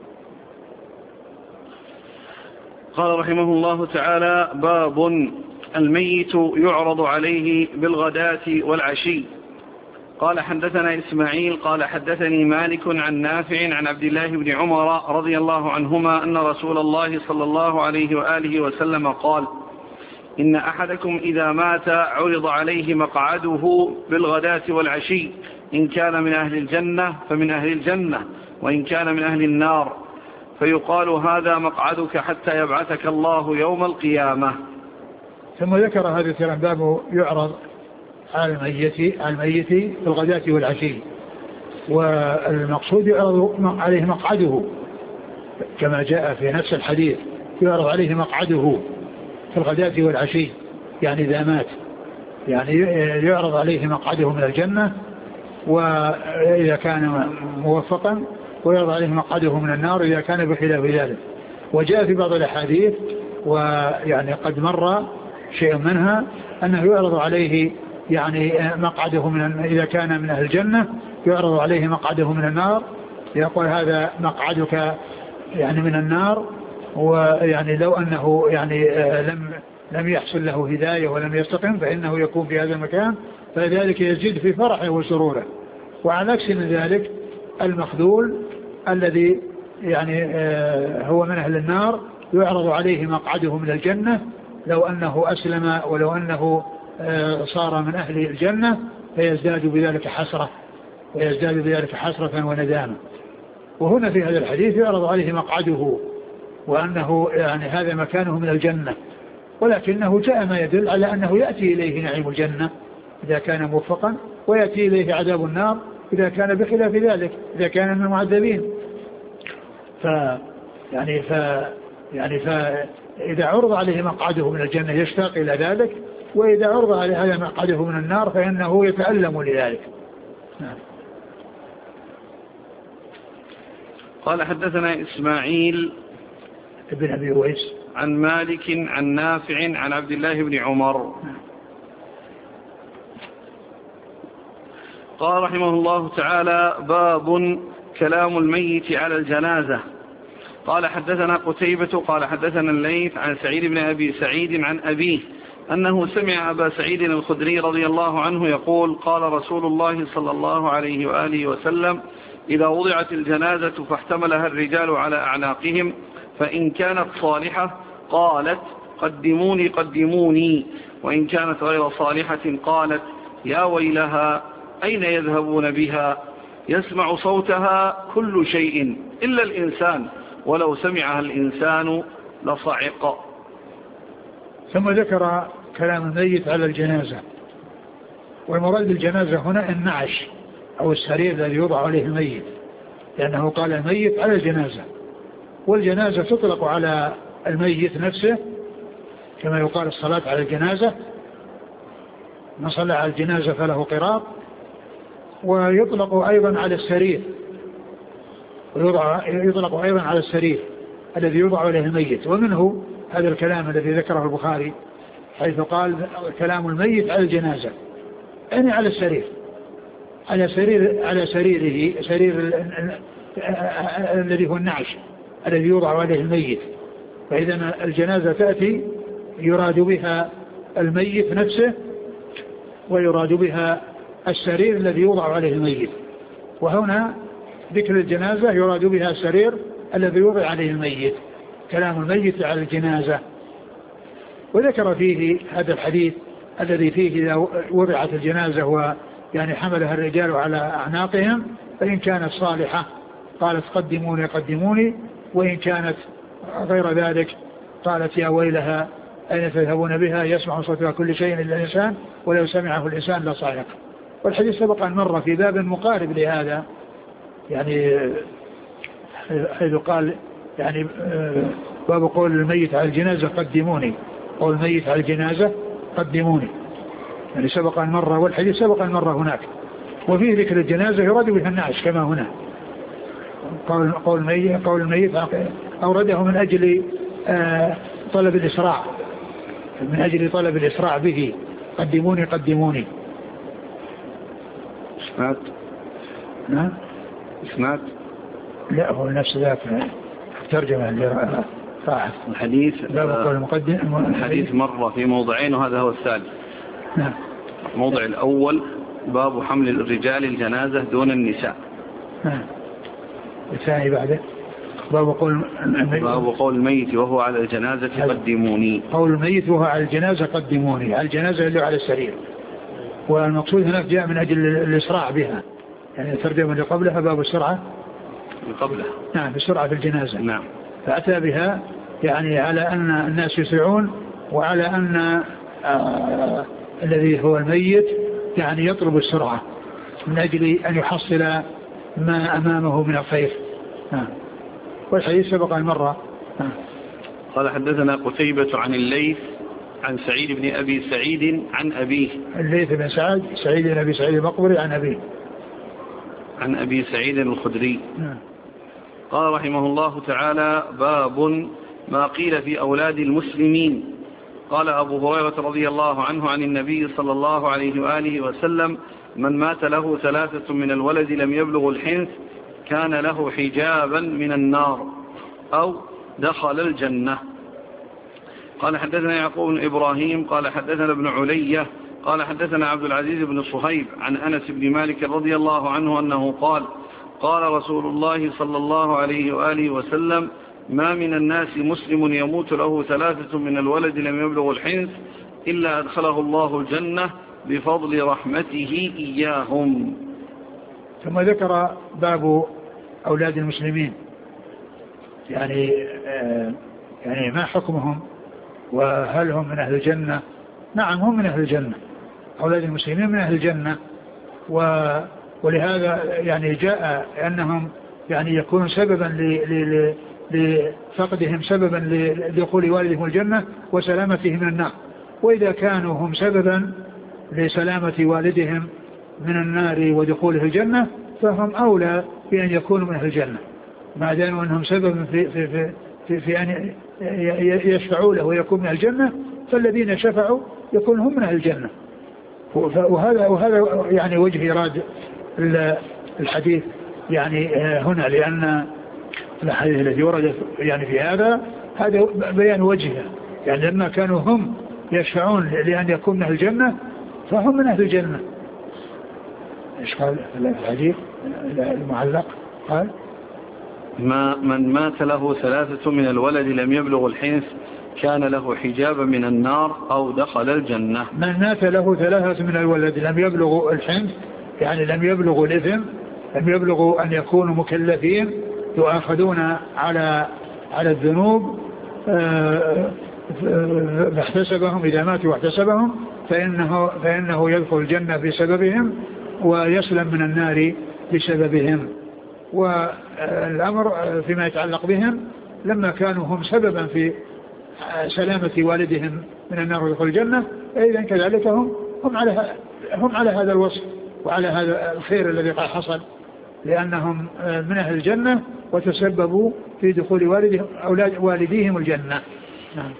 قال رحمه الله تعالى: باب الميت يعرض عليه بالغداة والعشي. قال: حدثنا إسماعيل قال حدثني مالك عن نافع عن عبد الله بن عمر رضي الله عنهما أن رسول الله صلى الله عليه وآله وسلم قال: إن أحدكم إذا مات عرض عليه مقعده بالغداة والعشي، إن كان من أهل الجنة فمن أهل الجنة، وإن كان من أهل النار، فيقال هذا مقعدك حتى يبعثك الله يوم القيامة. ثم ذكر هذا الكلام باب يعرض على الميت في الغداة والعشي، والمقصود يعرض عليه مقعده كما جاء في نفس الحديث، يعرض عليه مقعده في الغداة والعشي، يعني إذا مات يعني يعرض عليه مقعده من الجنة وإذا كان موفقا، ويعرض عليه مقعده من النار إذا كان بخلاف ذلك. وجاء في بعض الأحاديث ويعني قد مر شيء منها أنه يعرض عليه يعني مقعده إذا كان من أهل الجنة يعرض عليه مقعده من النار، يقول هذا مقعدك يعني من النار، ويعني لو أنه يعني لم يحصل له هداية ولم يستقم فإنه يكون في هذا المكان، فذلك يزيد في فرحه وسروره. وعلى عكس من ذلك المخذول الذي يعني هو من أهل النار يعرض عليه مقعده من الجنة لو أنه أسلم ولو أنه صار من أهل الجنة، فيزداد بذلك حسرة وندامة. وهنا في هذا الحديث يعرض عليه مقعده وأنه يعني هذا مكانه من الجنة، ولكنه جاء ما يدل على أنه يأتي إليه نعيم الجنة إذا كان موفقا، ويأتي إليه عذاب النار إذا كان بخلاف ذلك، إذا كان من المعذبين. فإذا عرض عليه مقعده من الجنة يشتاق إلى ذلك، وإذا عرض عليه هذا مقعده من النار فإنه يتألم لذلك. قال حدثنا إسماعيل ابن أبي ويس عن مالك عن نافع عن عبد الله بن عمر قال رحمه الله تعالى: باب كلام الميت على الجنازة. قال حدثنا قتيبة قال حدثنا الليث عن سعيد بن أبي سعيد عن أبيه أنه سمع أبا سعيد الخدري رضي الله عنه يقول: قال رسول الله صلى الله عليه وآله وسلم: إذا وضعت الجنازة فاحتملها الرجال على أعناقهم، فإن كانت صالحة قالت: قدموني قدموني، وإن كانت غير صالحة قالت: يا ويلها، أين يذهبون بها؟ يسمع صوتها كل شيء إلا الإنسان، ولو سمعها الإنسان لصعق. ثم ذكر كلام الميت على الجنازة، والمراد بالجنازة هنا النعش أو السرير الذي يوضع عليه الميت، لأنه قال الميت على الجنازة، والجنازة تطلق على الميت نفسه كما يقال الصلاة على الجنازة، من صلى على الجنازة فله قراط، ويطلق أيضا على السرير، ويطلق أيضا على السرير الذي يوضع عليه الميت. ومنه هذا الكلام الذي ذكره البخاري حيث قال كلام الميت على الجنازة، يعني على السرير، على سريره، سرير الذي هو النعش الذي يوضع عليه الميت. فإذا الجنازة تأتي يراد بها الميت نفسه، ويراد بها السرير الذي يوضع عليه الميت. وهنا ذكر الجنازة يراد بها السرير الذي يوضع عليه الميت، كلام الميت على الجنازة. وذكر فيه هذا الحديث الذي فيه إذا وضعت الجنازة ويعني حملها الرجال على أعناقهم، فإن كانت صالحة قالت: قدموني قدموني، وإن كانت غير ذلك قالت: يا ويلها، أين تذهبون بها؟ يسمع صوتها كل شيء إلا الإنسان، ولو سمعه الإنسان لصعق. والحديث سبق أن مر في باب مقارب لهذا، يعني حيث قال يعني باب قول الميت على الجنازة قدموني، قول الميت على الجنازة قدموني، يعني سبق أن مر، والحديث سبق أن مر هناك. وفيه ذكر الجنازة يراد بها النعش كما هنا، قول الميت أورده من أجل طلب الإسراع، من أجل طلب الإسراع به، قدموني قدموني. إسناد؟ نعم إسناد؟ لا، هو نفس ذاك ترجمة اللي راحت الحديث. الحديث مر في موضعين وهذا هو الثالث. نعم. الموضع الأول باب حمل الرجال الجنازة دون النساء. نعم. الثاني بعده باب قول الميت وهو على الجنازة قدموني. قول الميت وهو على الجنازة قدموني، على الجنازة اللي على السرير. والمقصود هناك جاء من أجل الإسراع بها، يعني الترجمة اللي قبلها باب السرعة قبله. نعم بسرعة في الجنازة. نعم. فأتى بها يعني على أن الناس يسرعون، وعلى أن الذي هو الميت يعني يطلب السرعة من أجل أن يحصل ما أمامه من الخير. والحديث سبق المرة. قال حدثنا قتيبة عن الليث عن سعيد بن أبي سعيد عن أبيه. الليث بن سعد سعيد بن أبي سعيد المقبري عن أبيه عن أبي سعيد الخدري. قال رحمه الله تعالى: باب ما قيل في أولاد المسلمين. قال أبو هريرة رضي الله عنه عن النبي صلى الله عليه وآله وسلم: من مات له 3 من الولد لم يبلغ الحنث كان له حجابا من النار أو دخل الجنة. قال حدثنا يعقوب بن إبراهيم قال حدثنا ابن علية قال حدثنا عبد العزيز بن صهيب عن أنس بن مالك رضي الله عنه أنه قال: قال رسول الله صلى الله عليه وآله وسلم: ما من الناس مسلم يموت له 3 من الولد لم يبلغ الحنث إلا أدخله الله الجنة بفضل رحمته إياهم. ثم ذكر باب أولاد المسلمين، يعني ما حكمهم وهل هم من أهل الجنة؟ نعم هم من أهل الجنة، أولاد المسلمين من أهل الجنة، ولهذا يعني جاء أنهم يعني يكون سببا لفقدهم، سببا لدخول والدهم الجنة وسلامتهم من النار. وإذا كانوا هم سببا لسلامة والدهم من النار ودخوله الجنة فهم أولى بأن يكونوا من أهل الجنة، ما داموا أنهم سببا في أن يشفعوا له ويكون من الجنة، فالذين شفعوا يكون هم من أهل الجنة. وهذا يعني وجه إيراد الحديث يعني هنا، لأن الحديث الذي ورد يعني في هذا بيان وجهه، يعني لما كانوا هم يشفعون لأن يكون من أهل الجنة فهم من أهل الجنة. إيش قال الحديث المعلق؟ قال: من مات له 3 من الولد لم يبلغ الحنث كان له حجابا من النار أو دخل الجنة. من مات له 3 من الولد لم يبلغوا الحنث، يعني لم يبلغوا الإثم، لم يبلغوا أن يكونوا مكلفين يؤاخذون على الذنوب، فاحتسبهم، إذا ماتوا واحتسبهم فإنه يدخل الجنة بسببهم ويسلم من النار بسببهم. والأمر فيما يتعلق بهم لما كانوا هم سببا في سلامة والدهم من النار ودخول الجنة، إذن كذلك هم على هذا الوصف وعلى هذا الخير الذي قد حصل، لأنهم من أهل الجنة وتسببوا في دخول والديهم الجنة. نعم.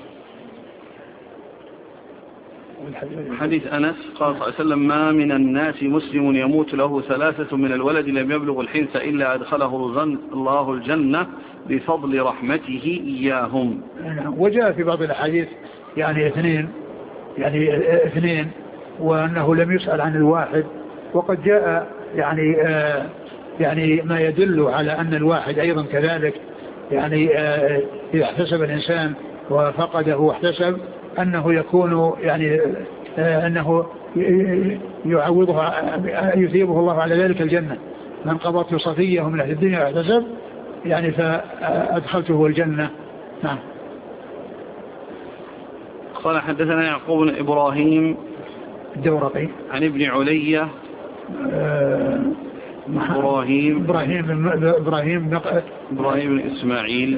حديث أنس قال صلى الله عليه وسلم: ما من الناس مسلم يموت له 3 من الولد لم يبلغ الحنث إلا أدخله الله الجنة بفضل رحمته إياهم. وجاء في بعض الأحاديث يعني 2 وأنه لم يسأل عن الواحد، وقد جاء يعني ما يدل على أن الواحد أيضا كذلك، يعني إذا احتسب الإنسان وفقده واحتسب أنه يكون يعني أنه يعوضه يثيبه الله على ذلك الجنة. من قضته صفيه من أهل الدنيا واحتسب يعني فأدخلته الجنة. نعم. قال حدثنا يعقوب بن إبراهيم الدورقي عن ابن علية إبراهيم بن إسماعيل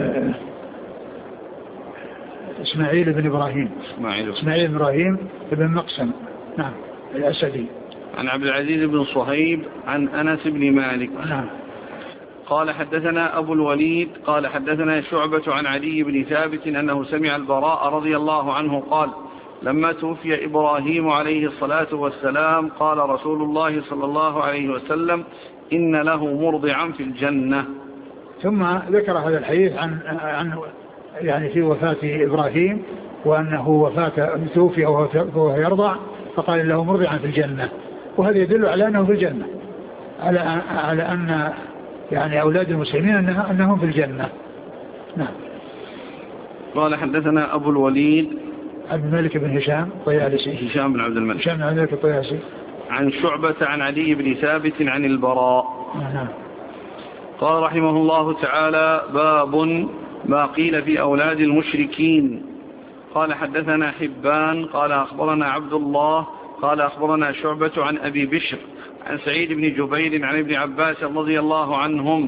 بن إبراهيم إسماعيل بن إبراهيم بن مقسم. نعم الأسدي. عن عبد العزيز بن صهيب عن أنس بن مالك. نعم. قال حدثنا أبو الوليد قال حدثنا شعبة عن علي بن ثابت أنه سمع البراء رضي الله عنه قال: لما توفي إبراهيم عليه الصلاة والسلام قال رسول الله صلى الله عليه وسلم: إن له مرضعا في الجنة. ثم ذكر هذا الحديث عن يعني في وفاة إبراهيم، وأنه توفي وهو يرضع، فقال له مرضعا في الجنة، وهذا يدل على أنه في الجنة، على أن يعني أولاد المسلمين أنهم في الجنة. نعم. قال حدثنا أبو الوليد عبد الملك بن هشام الطيالسي. هشام بن عبد الملك الطيالسي. عن شعبة عن علي بن ثابت عن البراء. نعم. قال رحمه الله تعالى: باب ما قيل في أولاد المشركين. قال حدثنا حبان قال أخبرنا عبد الله قال أخبرنا شعبة عن أبي بشر عن سعيد بن جبير عن ابن عباس رضي الله عنهم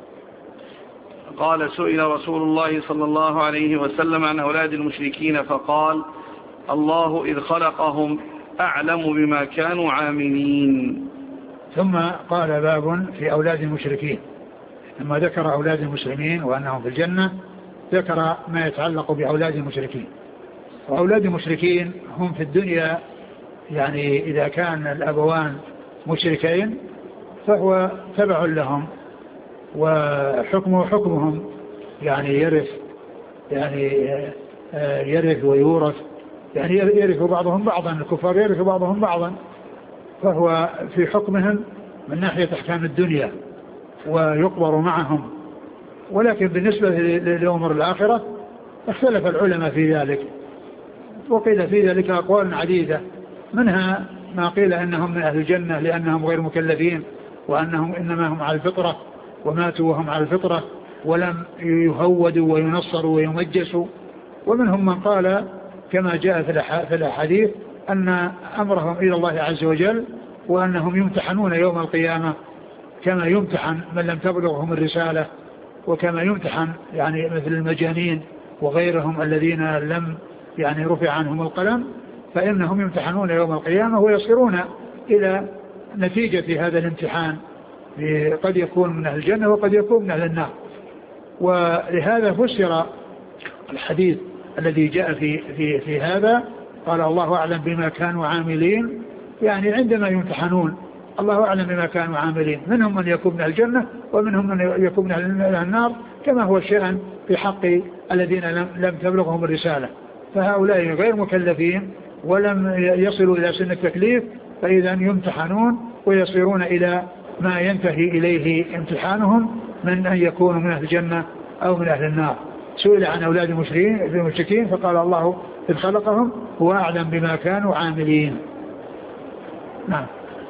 قال: سئل رسول الله صلى الله عليه وسلم عن أولاد المشركين فقال: الله إذ خلقهم أعلم بما كانوا عاملين. ثم قال: باب في أولاد المشركين. لما ذكر أولاد المسلمين وأنهم في الجنة ذكر ما يتعلق بأولاد المشركين. وأولاد المشركين هم في الدنيا يعني إذا كان الأبوان مشركين فهو تبع لهم وحكمه حكمهم، يعني يرث ويورث، يعني يرث بعضهم بعضا، الكفار يرث بعضهم بعضا، فهو في حكمهم من ناحية أحكام الدنيا ويقبر معهم. ولكن بالنسبة لأمور الآخرة اختلف العلماء في ذلك، وقيل في ذلك أقوال عديدة، منها ما قيل أنهم من أهل الجنة لأنهم غير مكلفين وأنهم إنما هم على الفطرة وماتوا وهم على الفطرة ولم يهودوا وينصروا ويمجسوا. ومنهم من قال كما جاء في الأحاديث أن أمرهم إلى الله عز وجل وأنهم يمتحنون يوم القيامة كما يمتحن من لم تبلغهم الرسالة، وكما يمتحن يعني مثل المجانين وغيرهم الذين لم يعني رفع عنهم القلم، فإنهم يمتحنون يوم القيامة ويصيرون إلى نتيجة هذا الامتحان، قد يكون من أهل الجنة وقد يكون من أهل النار. ولهذا فسر الحديث الذي جاء في هذا، قال: الله أعلم بما كانوا عاملين، يعني عندما يمتحنون الله أعلم بما كانوا عاملين، منهم من يكون من الجنة ومنهم من يكون من النار، كما هو الشأن في حق الذين لم تبلغهم الرسالة، فهؤلاء غير مكلفين ولم يصلوا إلى سن التكليف، فإذا يمتحنون ويصيرون إلى ما ينتهي إليه امتحانهم من أن يكونوا من أهل الجنة أو من أهل النار. سئل عن أولاد المشركين فقال: الله إذ خلقهم هو أعلم بما كانوا عاملين. نعم.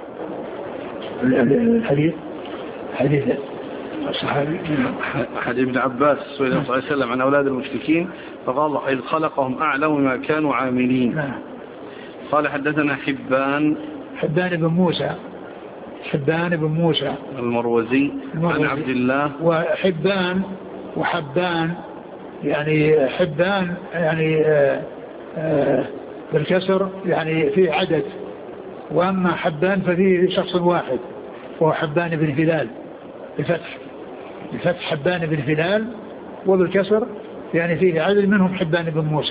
الحديث حديث الصحابي حديث ابن عباس سئل صلى الله عليه وسلم عن أولاد المشركين فقال: إذ خلقهم أعلم بما كانوا عاملين. نعم. قال حدثنا حبان بن موسى المروزي عن عبد الله. وحبان يعني حبان يعني بالكسر يعني في عدد، وأما حبان ففيه شخص واحد وهو حبان بن هلال بفتح حبان بن هلال، وبالكسر يعني فيه عدد منهم حبان بن موسى،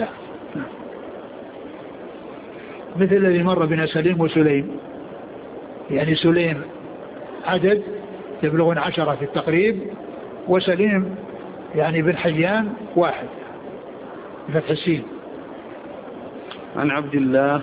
مثل الذي مر بنا سليم وسليم، يعني سليم عدد يبلغون 10 في التقريب، وسليم يعني بن حيان واحد بفتح السين. عن عبد الله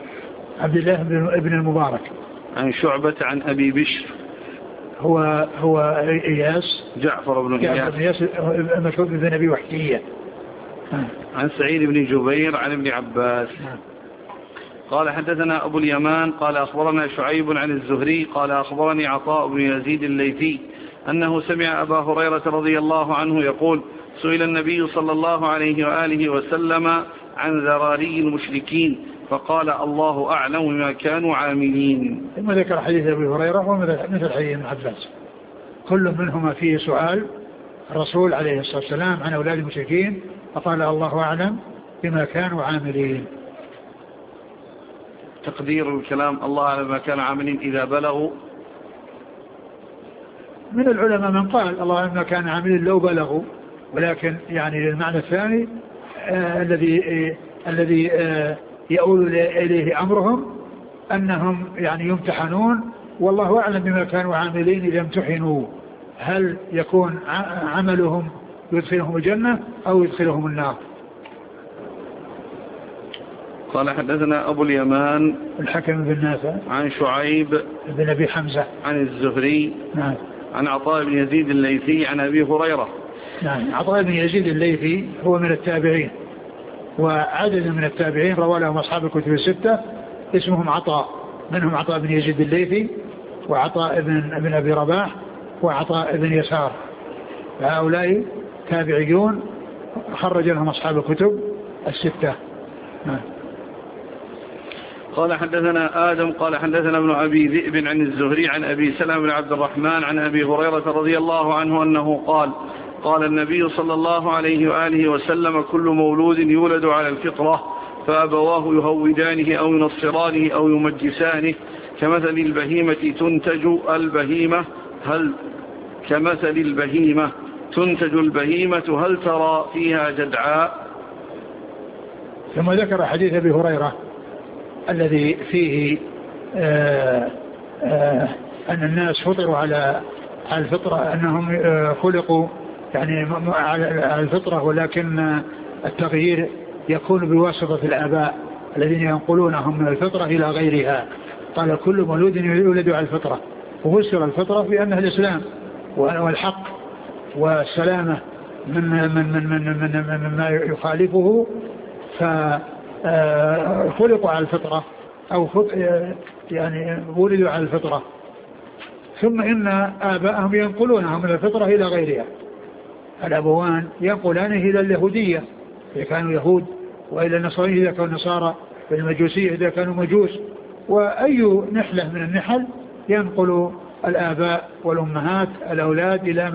بن المبارك عن شعبة عن أبي بشر هو إياس جعفر بن إياس مشهور بن أبي وحشية. عن سعيد بن جبير عن ابن عباس. قال حدثنا أبو اليمان قال أخبرنا شعيب عن الزهري قال أخبرني عطاء بن يزيد الليثي أنه سمع أبا هريرة رضي الله عنه يقول: سئل النبي صلى الله عليه وآله وسلم عن ذراري المشركين فقال: الله أعلم بما كانوا عاملين. ثم ذكر حديث أبي هريرة ومثل حديث ابن عباس، كل منهما فيه سؤال الرسول عليه الصلاة والسلام عن أولاد المشركين فقال: الله أعلم بما كانوا عاملين. تقدير الكلام الله أعلم بما كانوا عاملين إذا بلغوا، من العلماء من قال الله أعلم بما كانوا عاملين لو بلغوا، ولكن يعني للمعنى الثاني الذي يؤول إليه أمرهم أنهم يعني يمتحنون، والله أعلم بما كانوا عاملين إذا امتحنوا، هل يكون عملهم يدخلهم الجنة أو يدخلهم النار. قال حدثنا أبو اليمان الحكم بن نافع عن شعيب بن أبي حمزة عن الزهري نعم عن عطاء بن يزيد الليثي عن أبي هريرة. نعم. عطاء بن يزيد الليثي هو من التابعين، وعدد من التابعين روى لهم أصحاب الكتب الستة اسمهم عطاء، منهم عطاء بن يزيد الليثي وعطاء بن أبي رباح وعطاء بن يسار. هؤلاء تابعيون خرج لهم أصحاب الكتب الستة. قال حدثنا آدم قال حدثنا ابن أبي ذئب عن الزهري عن أبي سلمة بن عبد الرحمن عن أبي هريرة رضي الله عنه أنه قال النبي صلى الله عليه وآله وسلم: كل مولود يولد على الفطرة فأبواه يهودانه أو ينصرانه أو يمجسانه كمثل البهيمة تنتج البهيمة هل ترى فيها جدعاء. ثم ذكر حديث أبي هريرة الذي فيه أن الناس فطروا على الفطرة، أنهم خلقوا يعني على الفطرة، ولكن التغيير يكون بواسطة الآباء الذين ينقلونهم من الفطرة إلى غيرها. قال: كل مولود يولد على الفطرة، وفسر الفطرة بأنها الإسلام والحق والسلامة من ما يخالفه، فخلقوا على الفطرة أو يعني ولدوا على الفطرة، ثم إن آباءهم ينقلونهم من الفطرة إلى غيرها. الأبوان ينقلانه إلى اليهودية إذا كانوا يهود، وإلى النصرانية إذا كانوا نصارى، والمجوسية إذا كانوا مجوس، وأي نحلة من النحل ينقل الآباء والأمهات الأولاد إلى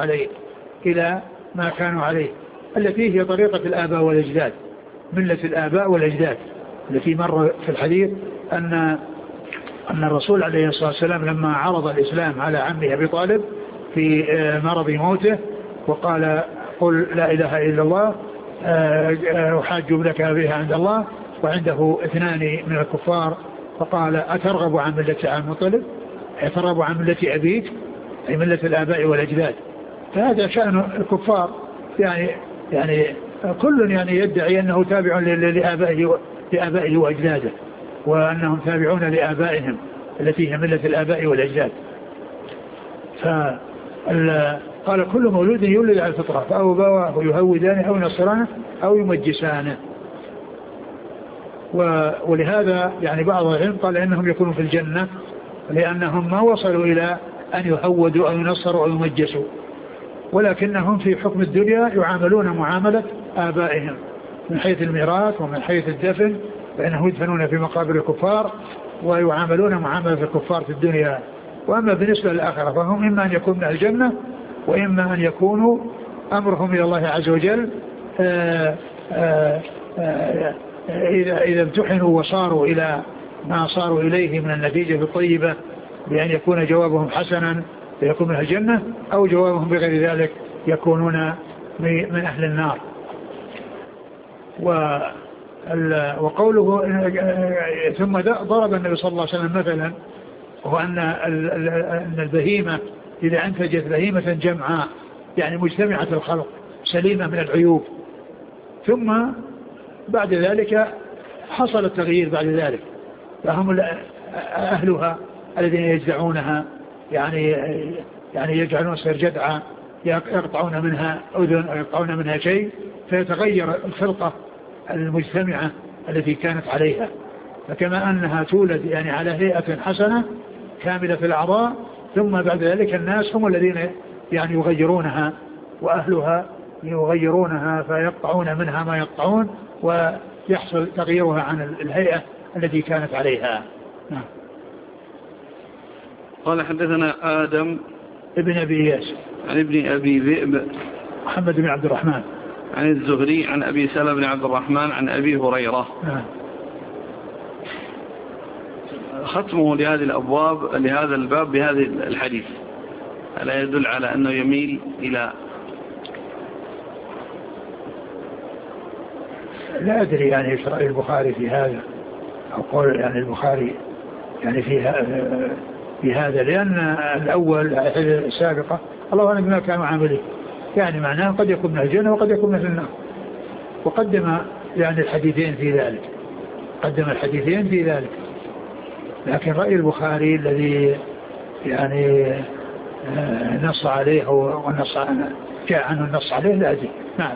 ما كانوا عليه التي هي طريقة الآباء والأجداد، ملة الآباء والأجداد، التي مر في الحديث أن الرسول عليه الصلاة والسلام لما عرض الإسلام على عمه أبي طالب في مرض موته وقال: قل لا إله إلا الله أحاج لك بها عند الله، وعنده 2 من الكفار، فقال: أترغب عن ملة عبد المطلب؟ أترغب عن ملة أبيك؟ أي ملة الآباء والأجداد. فهذا شأن الكفار، يعني كل يعني يدعي أنه تابع لآبائه وأجداده، وأنهم تابعون لآبائهم التي هي ملة الآباء والأجداد. قال: كل مولود يولد على الفطرة فأبواه يهودانه أو ينصرانه أو يمجسانه. ولهذا يعني بعض العلم قال إنهم يكونوا في الجنة لأنهم ما وصلوا إلى أن يهودوا أو ينصروا أو يمجسوا، ولكنهم في حكم الدنيا يعاملون معاملة آبائهم من حيث الميراث ومن حيث الدفن، فإنهم يدفنون في مقابر الكفار ويعاملون معاملة الكفار في الدنيا. وأما بالنسبة للآخرة فهم إما أن يكونوا من الجنة، وإما أن يكونوا أمرهم إلى الله عز وجل إذا امتحنوا وصاروا إلى ما صاروا إليه من النتيجة الطيبة بأن يكون جوابهم حسنا فيكون من الجنة، أو جوابهم بغير ذلك يكونون من أهل النار. وقوله ثم ضرب النبي صلى الله عليه وسلم مثلا، وهو أن البهيمة إذا أنتجت بهيمة جمعاء يعني مجتمعة الخلق سليمة من العيوب، ثم بعد ذلك حصل التغيير بعد ذلك، فهم أهلها الذين يجدعونها يعني يجعلون تصير جدعة، يقطعون منها أذن أو يقطعون منها شيء، فيتغير الخلقة المجتمعة التي كانت عليها. فكما أنها تولد يعني على هيئة حسنة كاملة في الأعضاء، ثم بعد ذلك الناس هم الذين يعني يغيرونها، وأهلها يغيرونها فيقطعون منها ما يقطعون، ويحصل تغييرها عن الهيئة التي كانت عليها. نعم. قال: حدثنا آدم ابن أبي إياس عن ابن أبي ذئب محمد بن عبد الرحمن عن الزهري عن أبي سلمة بن عبد الرحمن عن أبي هريرة. ختمه لهذه الأبواب لهذا الباب بهذا الحديث ألا يدل على أنه يميل إلى، لا أدري يعني إيش رأي البخاري في هذا، أو قول يعني البخاري يعني في هذا، لأن الأول السابقة الله أعلم بما كانوا عاملين، يعني معناه قد يكون من الجنة وقد يكون من النار، وقدم يعني الحديثين في ذلك، قدم الحديثين في ذلك. لكن رأي البخاري الذي يعني نص عليه ونص جاء عنه النص عليه لا أدري. نعم.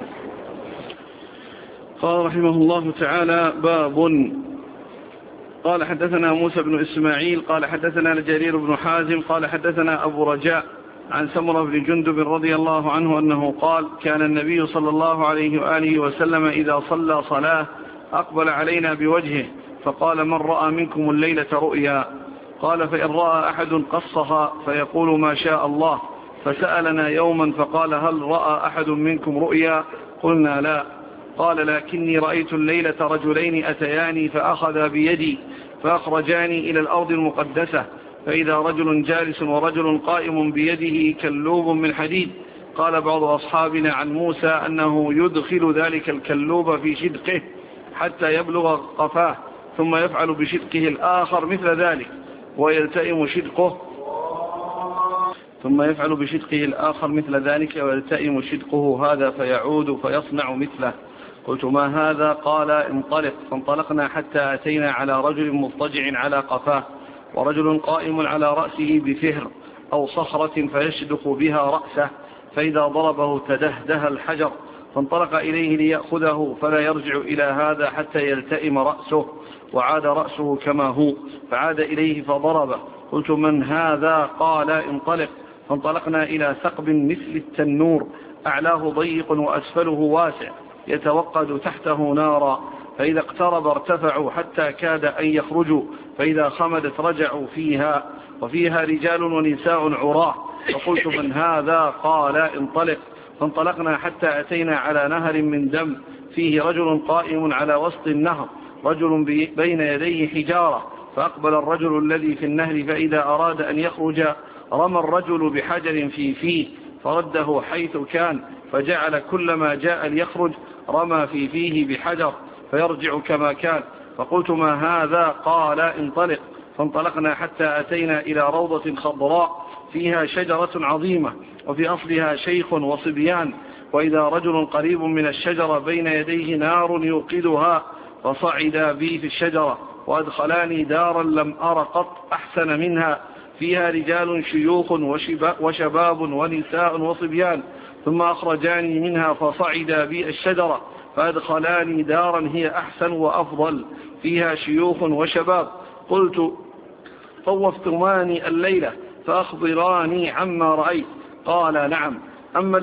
قال رحمه الله تعالى: باب. قال: حدثنا موسى بن إسماعيل قال حدثنا جرير بن حازم قال حدثنا أبو رجاء عن سمرة بن جندب رضي الله عنه أنه قال كان النبي صلى الله عليه وآله وسلم إذا صلى صلاة أقبل علينا بوجهه فقال من رأى منكم الليلة رؤيا؟ قال فإن رأى أحد قصها فيقول ما شاء الله. فسألنا يوما فقال هل رأى أحد منكم رؤيا؟ قلنا لا. قال لكني رأيت الليلة رجلين أتياني فأخذا بيدي فأخرجاني إلى الأرض المقدسة فإذا رجل جالس ورجل قائم بيده كلوب من حديد. قال بعض أصحابنا عن موسى أنه يدخل ذلك الكلوب في شدقه حتى يبلغ قفاه ثم يفعل بشدقه الآخر مثل ذلك ويلتئم شدقه هذا فيعود فيصنع مثله. قلت ما هذا؟ قال انطلق. فانطلقنا حتى أتينا على رجل مضطجع على قفاه ورجل قائم على رأسه بفهر أو صخرة فيشدق بها رأسه فإذا ضربه تدهده الحجر فانطلق إليه ليأخذه فلا يرجع إلى هذا حتى يلتئم رأسه وعاد رأسه كما هو فعاد إليه فضربه. قلت من هذا؟ قال انطلق. فانطلقنا إلى ثقب مثل التنور أعلاه ضيق وأسفله واسع يتوقد تحته نارا فإذا اقترب ارتفعوا حتى كاد أن يخرجوا فإذا خمدت رجعوا فيها وفيها رجال ونساء عراه. فقلت من هذا؟ قال انطلق. فانطلقنا حتى أتينا على نهر من دم فيه رجل قائم على وسط النهر رجل بين يديه حجارة فأقبل الرجل الذي في النهر فإذا أراد أن يخرج رمى الرجل بحجر في فيه فرده حيث كان فجعل كلما جاء ليخرج رمى في فيه بحجر فيرجع كما كان. فقلت ما هذا؟ قال انطلق. فانطلقنا حتى أتينا إلى روضة خضراء فيها شجرة عظيمة وفي أصلها شيخ وصبيان وإذا رجل قريب من الشجرة بين يديه نار يوقدها فصعدا بي في الشجرة وأدخلاني دارا لم أر قط أحسن منها فيها رجال شيوخ وشباب ونساء وصبيان ثم أخرجاني منها فصعدا بي الشجرة فأدخلاني دارا هي أحسن وأفضل فيها شيوخ وشباب. قلت طوفتماني الليلة فأخبراني عما رأيت. قال نعم. أما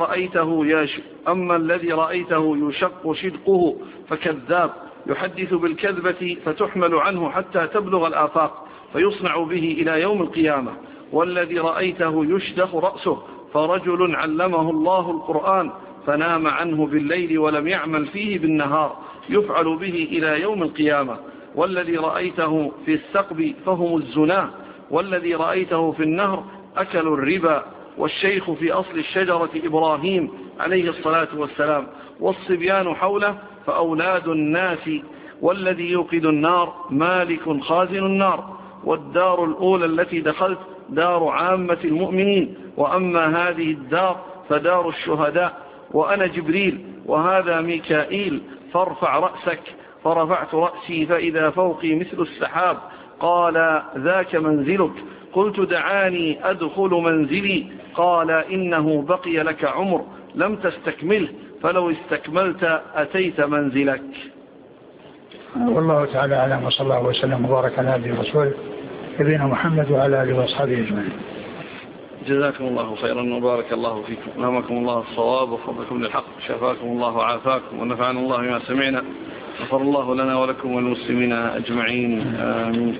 الذي رأيته يشق شدقه فكذاب يحدث بالكذبة فتحمل عنه حتى تبلغ الآفاق فيصنع به إلى يوم القيامة. والذي رأيته يشدخ رأسه فرجل علمه الله القرآن فنام عنه بالليل ولم يعمل فيه بالنهار يفعل به إلى يوم القيامة. والذي رأيته في الثقب فهم الزنا. والذي رأيته في النهر أكلوا الربا. والشيخ في أصل الشجرة إبراهيم عليه الصلاة والسلام والصبيان حوله فأولاد الناس. والذي يوقد النار مالك خازن النار. والدار الأولى التي دخلت دار عامة المؤمنين وأما هذه الدار فدار الشهداء وأنا جبريل وهذا ميكائيل فارفع رأسك. فرفعت رأسي فإذا فوقي مثل السحاب. قال ذاك منزلك. قلت دعاني أدخل منزلي. قال إنه بقي لك عمر لم تستكمله فلو استكملت أتيت منزلك. والله تعالى أعلم وصلى الله وسلم وبارك على عبده ورسوله نبينا محمد وعلى آله وأصحابه أجمعين. جزاكم الله خيرا وبارك الله فيكم ألهمكم الله الصواب وفضلكم للحق شفاكم الله وعافاكم ونفعنا الله بما سمعنا غفر الله لنا ولكم والمسلمين أجمعين آمين.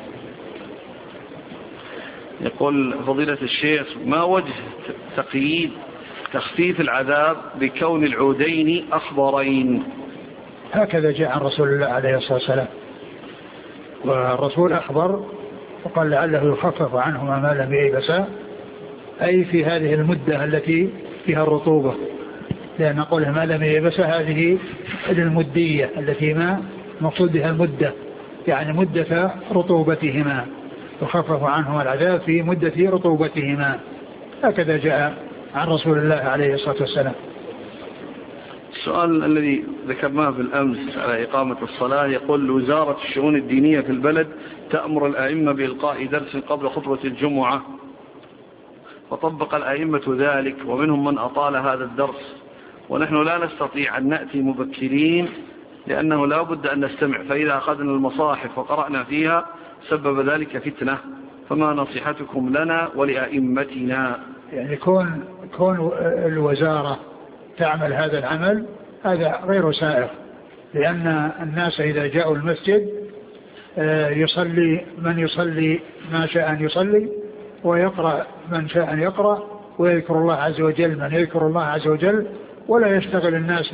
يقول فضيلة الشيخ ما وجه تقييد تخفيف العذاب بكون العودين أخضرين؟ هكذا جاء عن رسول الله عليه الصلاة والسلام والرسول أخبر وقال لعله يخفف عنهما ما لم ييبسا أي في هذه المدة التي فيها الرطوبة لأن قوله ما لم ييبسا هذه المدية التي ما مقصود بها المدة يعني مدة رطوبتهما يخفف عنهما العذاب في مدة رطوبتهما هكذا جاء عن رسول الله عليه الصلاة والسلام. السؤال الذي ذكرناه بالأمس على إقامة الصلاة يقول وزارة الشؤون الدينية في البلد تأمر الأئمة بإلقاء درس قبل خطبة الجمعة فطبق الأئمة ذلك ومنهم من أطال هذا الدرس ونحن لا نستطيع أن نأتي مبكرين لأنه لا بد أن نستمع فإذا أخذنا المصاحف وقرأنا فيها سبب ذلك فتنة فما نصيحتكم لنا ولأئمتنا؟ يعني كون الوزارة تعمل هذا العمل هذا غير سائغ، لأن الناس إذا جاءوا المسجد يصلي من يصلي ما شاء أن يصلي، ويقرأ من شاء أن يقرأ، ويذكر الله عز وجل من يذكر الله عز وجل، ولا يشتغل الناس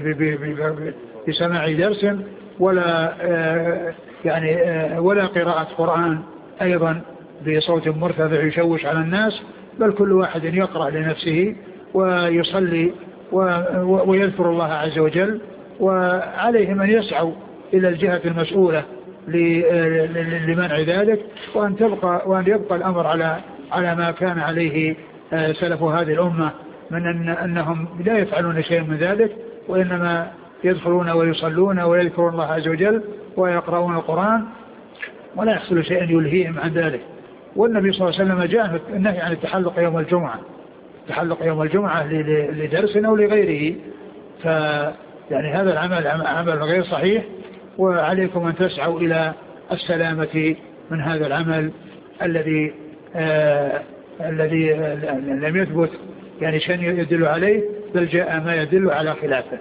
بسماع درس ولا يعني ولا قراءة قرآن أيضا بصوت مرتفع يشوش على الناس، بل كل واحد يقرأ لنفسه ويصلي ويذكر الله عز وجل. وعليهم أن يسعوا إلى الجهة المسؤولة لمنع ذلك، وأن يبقى الأمر على ما كان عليه سلف هذه الأمة من أنهم لا يفعلون شيء من ذلك، وإنما يدخلون ويصلون ويذكرون الله عز وجل ويقرؤون القرآن، ولا يحصل شيء يلهيهم عن ذلك. والنبي صلى الله عليه وسلم جاء النهي عن التحلق يوم الجمعة، التحلق يوم الجمعة لدرس أو لغيره، يعني هذا العمل عمل غير صحيح، وعليكم أن تسعوا إلى السلامة من هذا العمل الذي لم يثبت يعني شيء يدل عليه، بل جاء ما يدل على خلافه.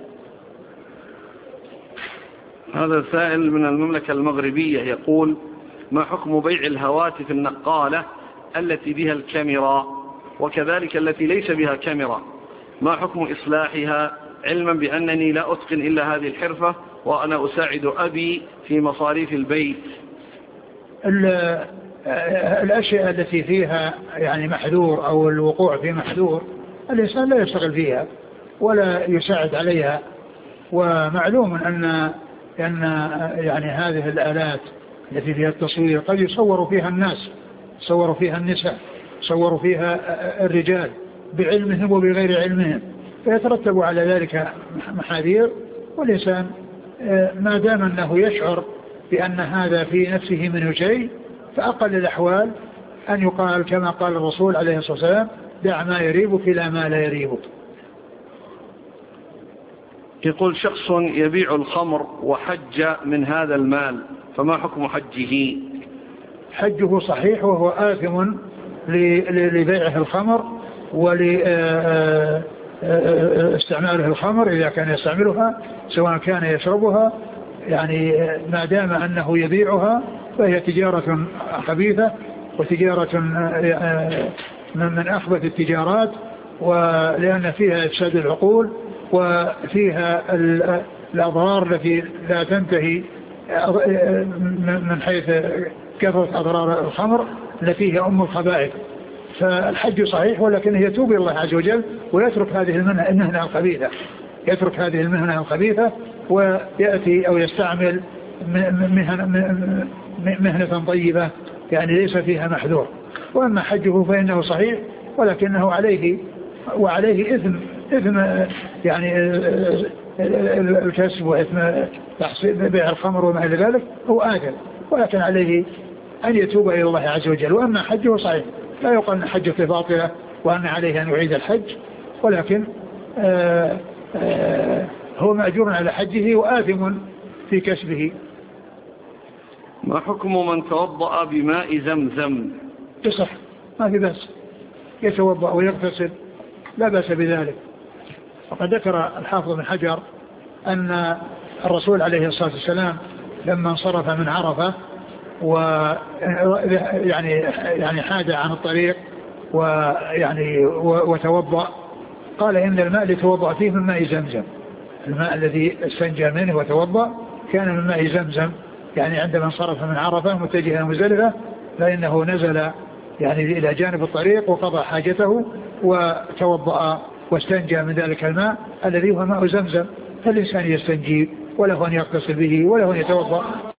هذا سائل من المملكة المغربية يقول: ما حكم بيع الهواتف النقالة التي بها الكاميرا وكذلك التي ليس بها كاميرا؟ ما حكم إصلاحها، علما بأنني لا أتقن إلا هذه الحرفة وأنا أساعد أبي في مصاريف البيت؟ الأشياء التي فيها يعني محذور أو الوقوع في محذور الإنسان لا يشتغل فيها ولا يساعد عليها. ومعلوم أن يعني هذه الآلات التي فيها التصوير قد يصور فيها الناس، يصور فيها النساء، يصور فيها الرجال بعلمهم وبغير علمهم، فيترتب على ذلك محاذير. والإنسان ما دام أنه يشعر بأن هذا في نفسه منه شيء، فأقل الأحوال أن يقال كما قال الرسول عليه الصلاة والسلام: دع ما يريبك إلى ما لا يريبك. يقول: شخص يبيع الخمر وحج من هذا المال، فما حكم حجه؟ حجه صحيح، وهو آثم لبيعه الخمر ولإستعماله الخمر إذا كان يستعملها، سواء كان يشربها، يعني ما دام أنه يبيعها فهي تجارة خبيثة وتجارة من أخبث التجارات، ولأن فيها إفساد العقول وفيها الأضرار التي لا تنتهي من حيث كثرة أضرار الخمر التي هي أم الخبائث. فالحج صحيح، ولكن يتوب إلى الله عز وجل ويترك هذه المهنة الخبيثة، يترك هذه المهنة الخبيثة ويأتي أو يستعمل مهنة طيبة يعني ليس فيها محذور. وأما حجه فإنه صحيح، ولكنه وعليه إثم يعني الكسب وإثم بيع الخمر وما إلى ذلك، هو آثم، ولكن عليه أن يتوب إلى الله عز وجل. وأما حجه صحيح، لا يقال أن حجه باطلة وأن عليه أن يعيد الحج، ولكن هو مأجور على حجه وآثم في كسبه. ما حكم من توضأ بماء زمزم؟ يصح، ما في بأس، يتوضأ ويغتسل، لا بأس بذلك. وقد ذكر الحافظ بن حجر أن الرسول عليه الصلاة والسلام لما انصرف من عرفة يعني حاد عن الطريق وتوضأ، قال إن الماء اللي توضأ فيه من ماء زمزم، الماء الذي استنجى منه وتوضأ كان من ماء زمزم. يعني عندما انصرف من عرفة متجها مزدلفة، فإنه نزل يعني إلى جانب الطريق وقضى حاجته وتوضأ واستنجى من ذلك الماء الذي هو ماء زمزم. فالإنسان يستنجي وله أن يغتسل به وله أن يتوضأ.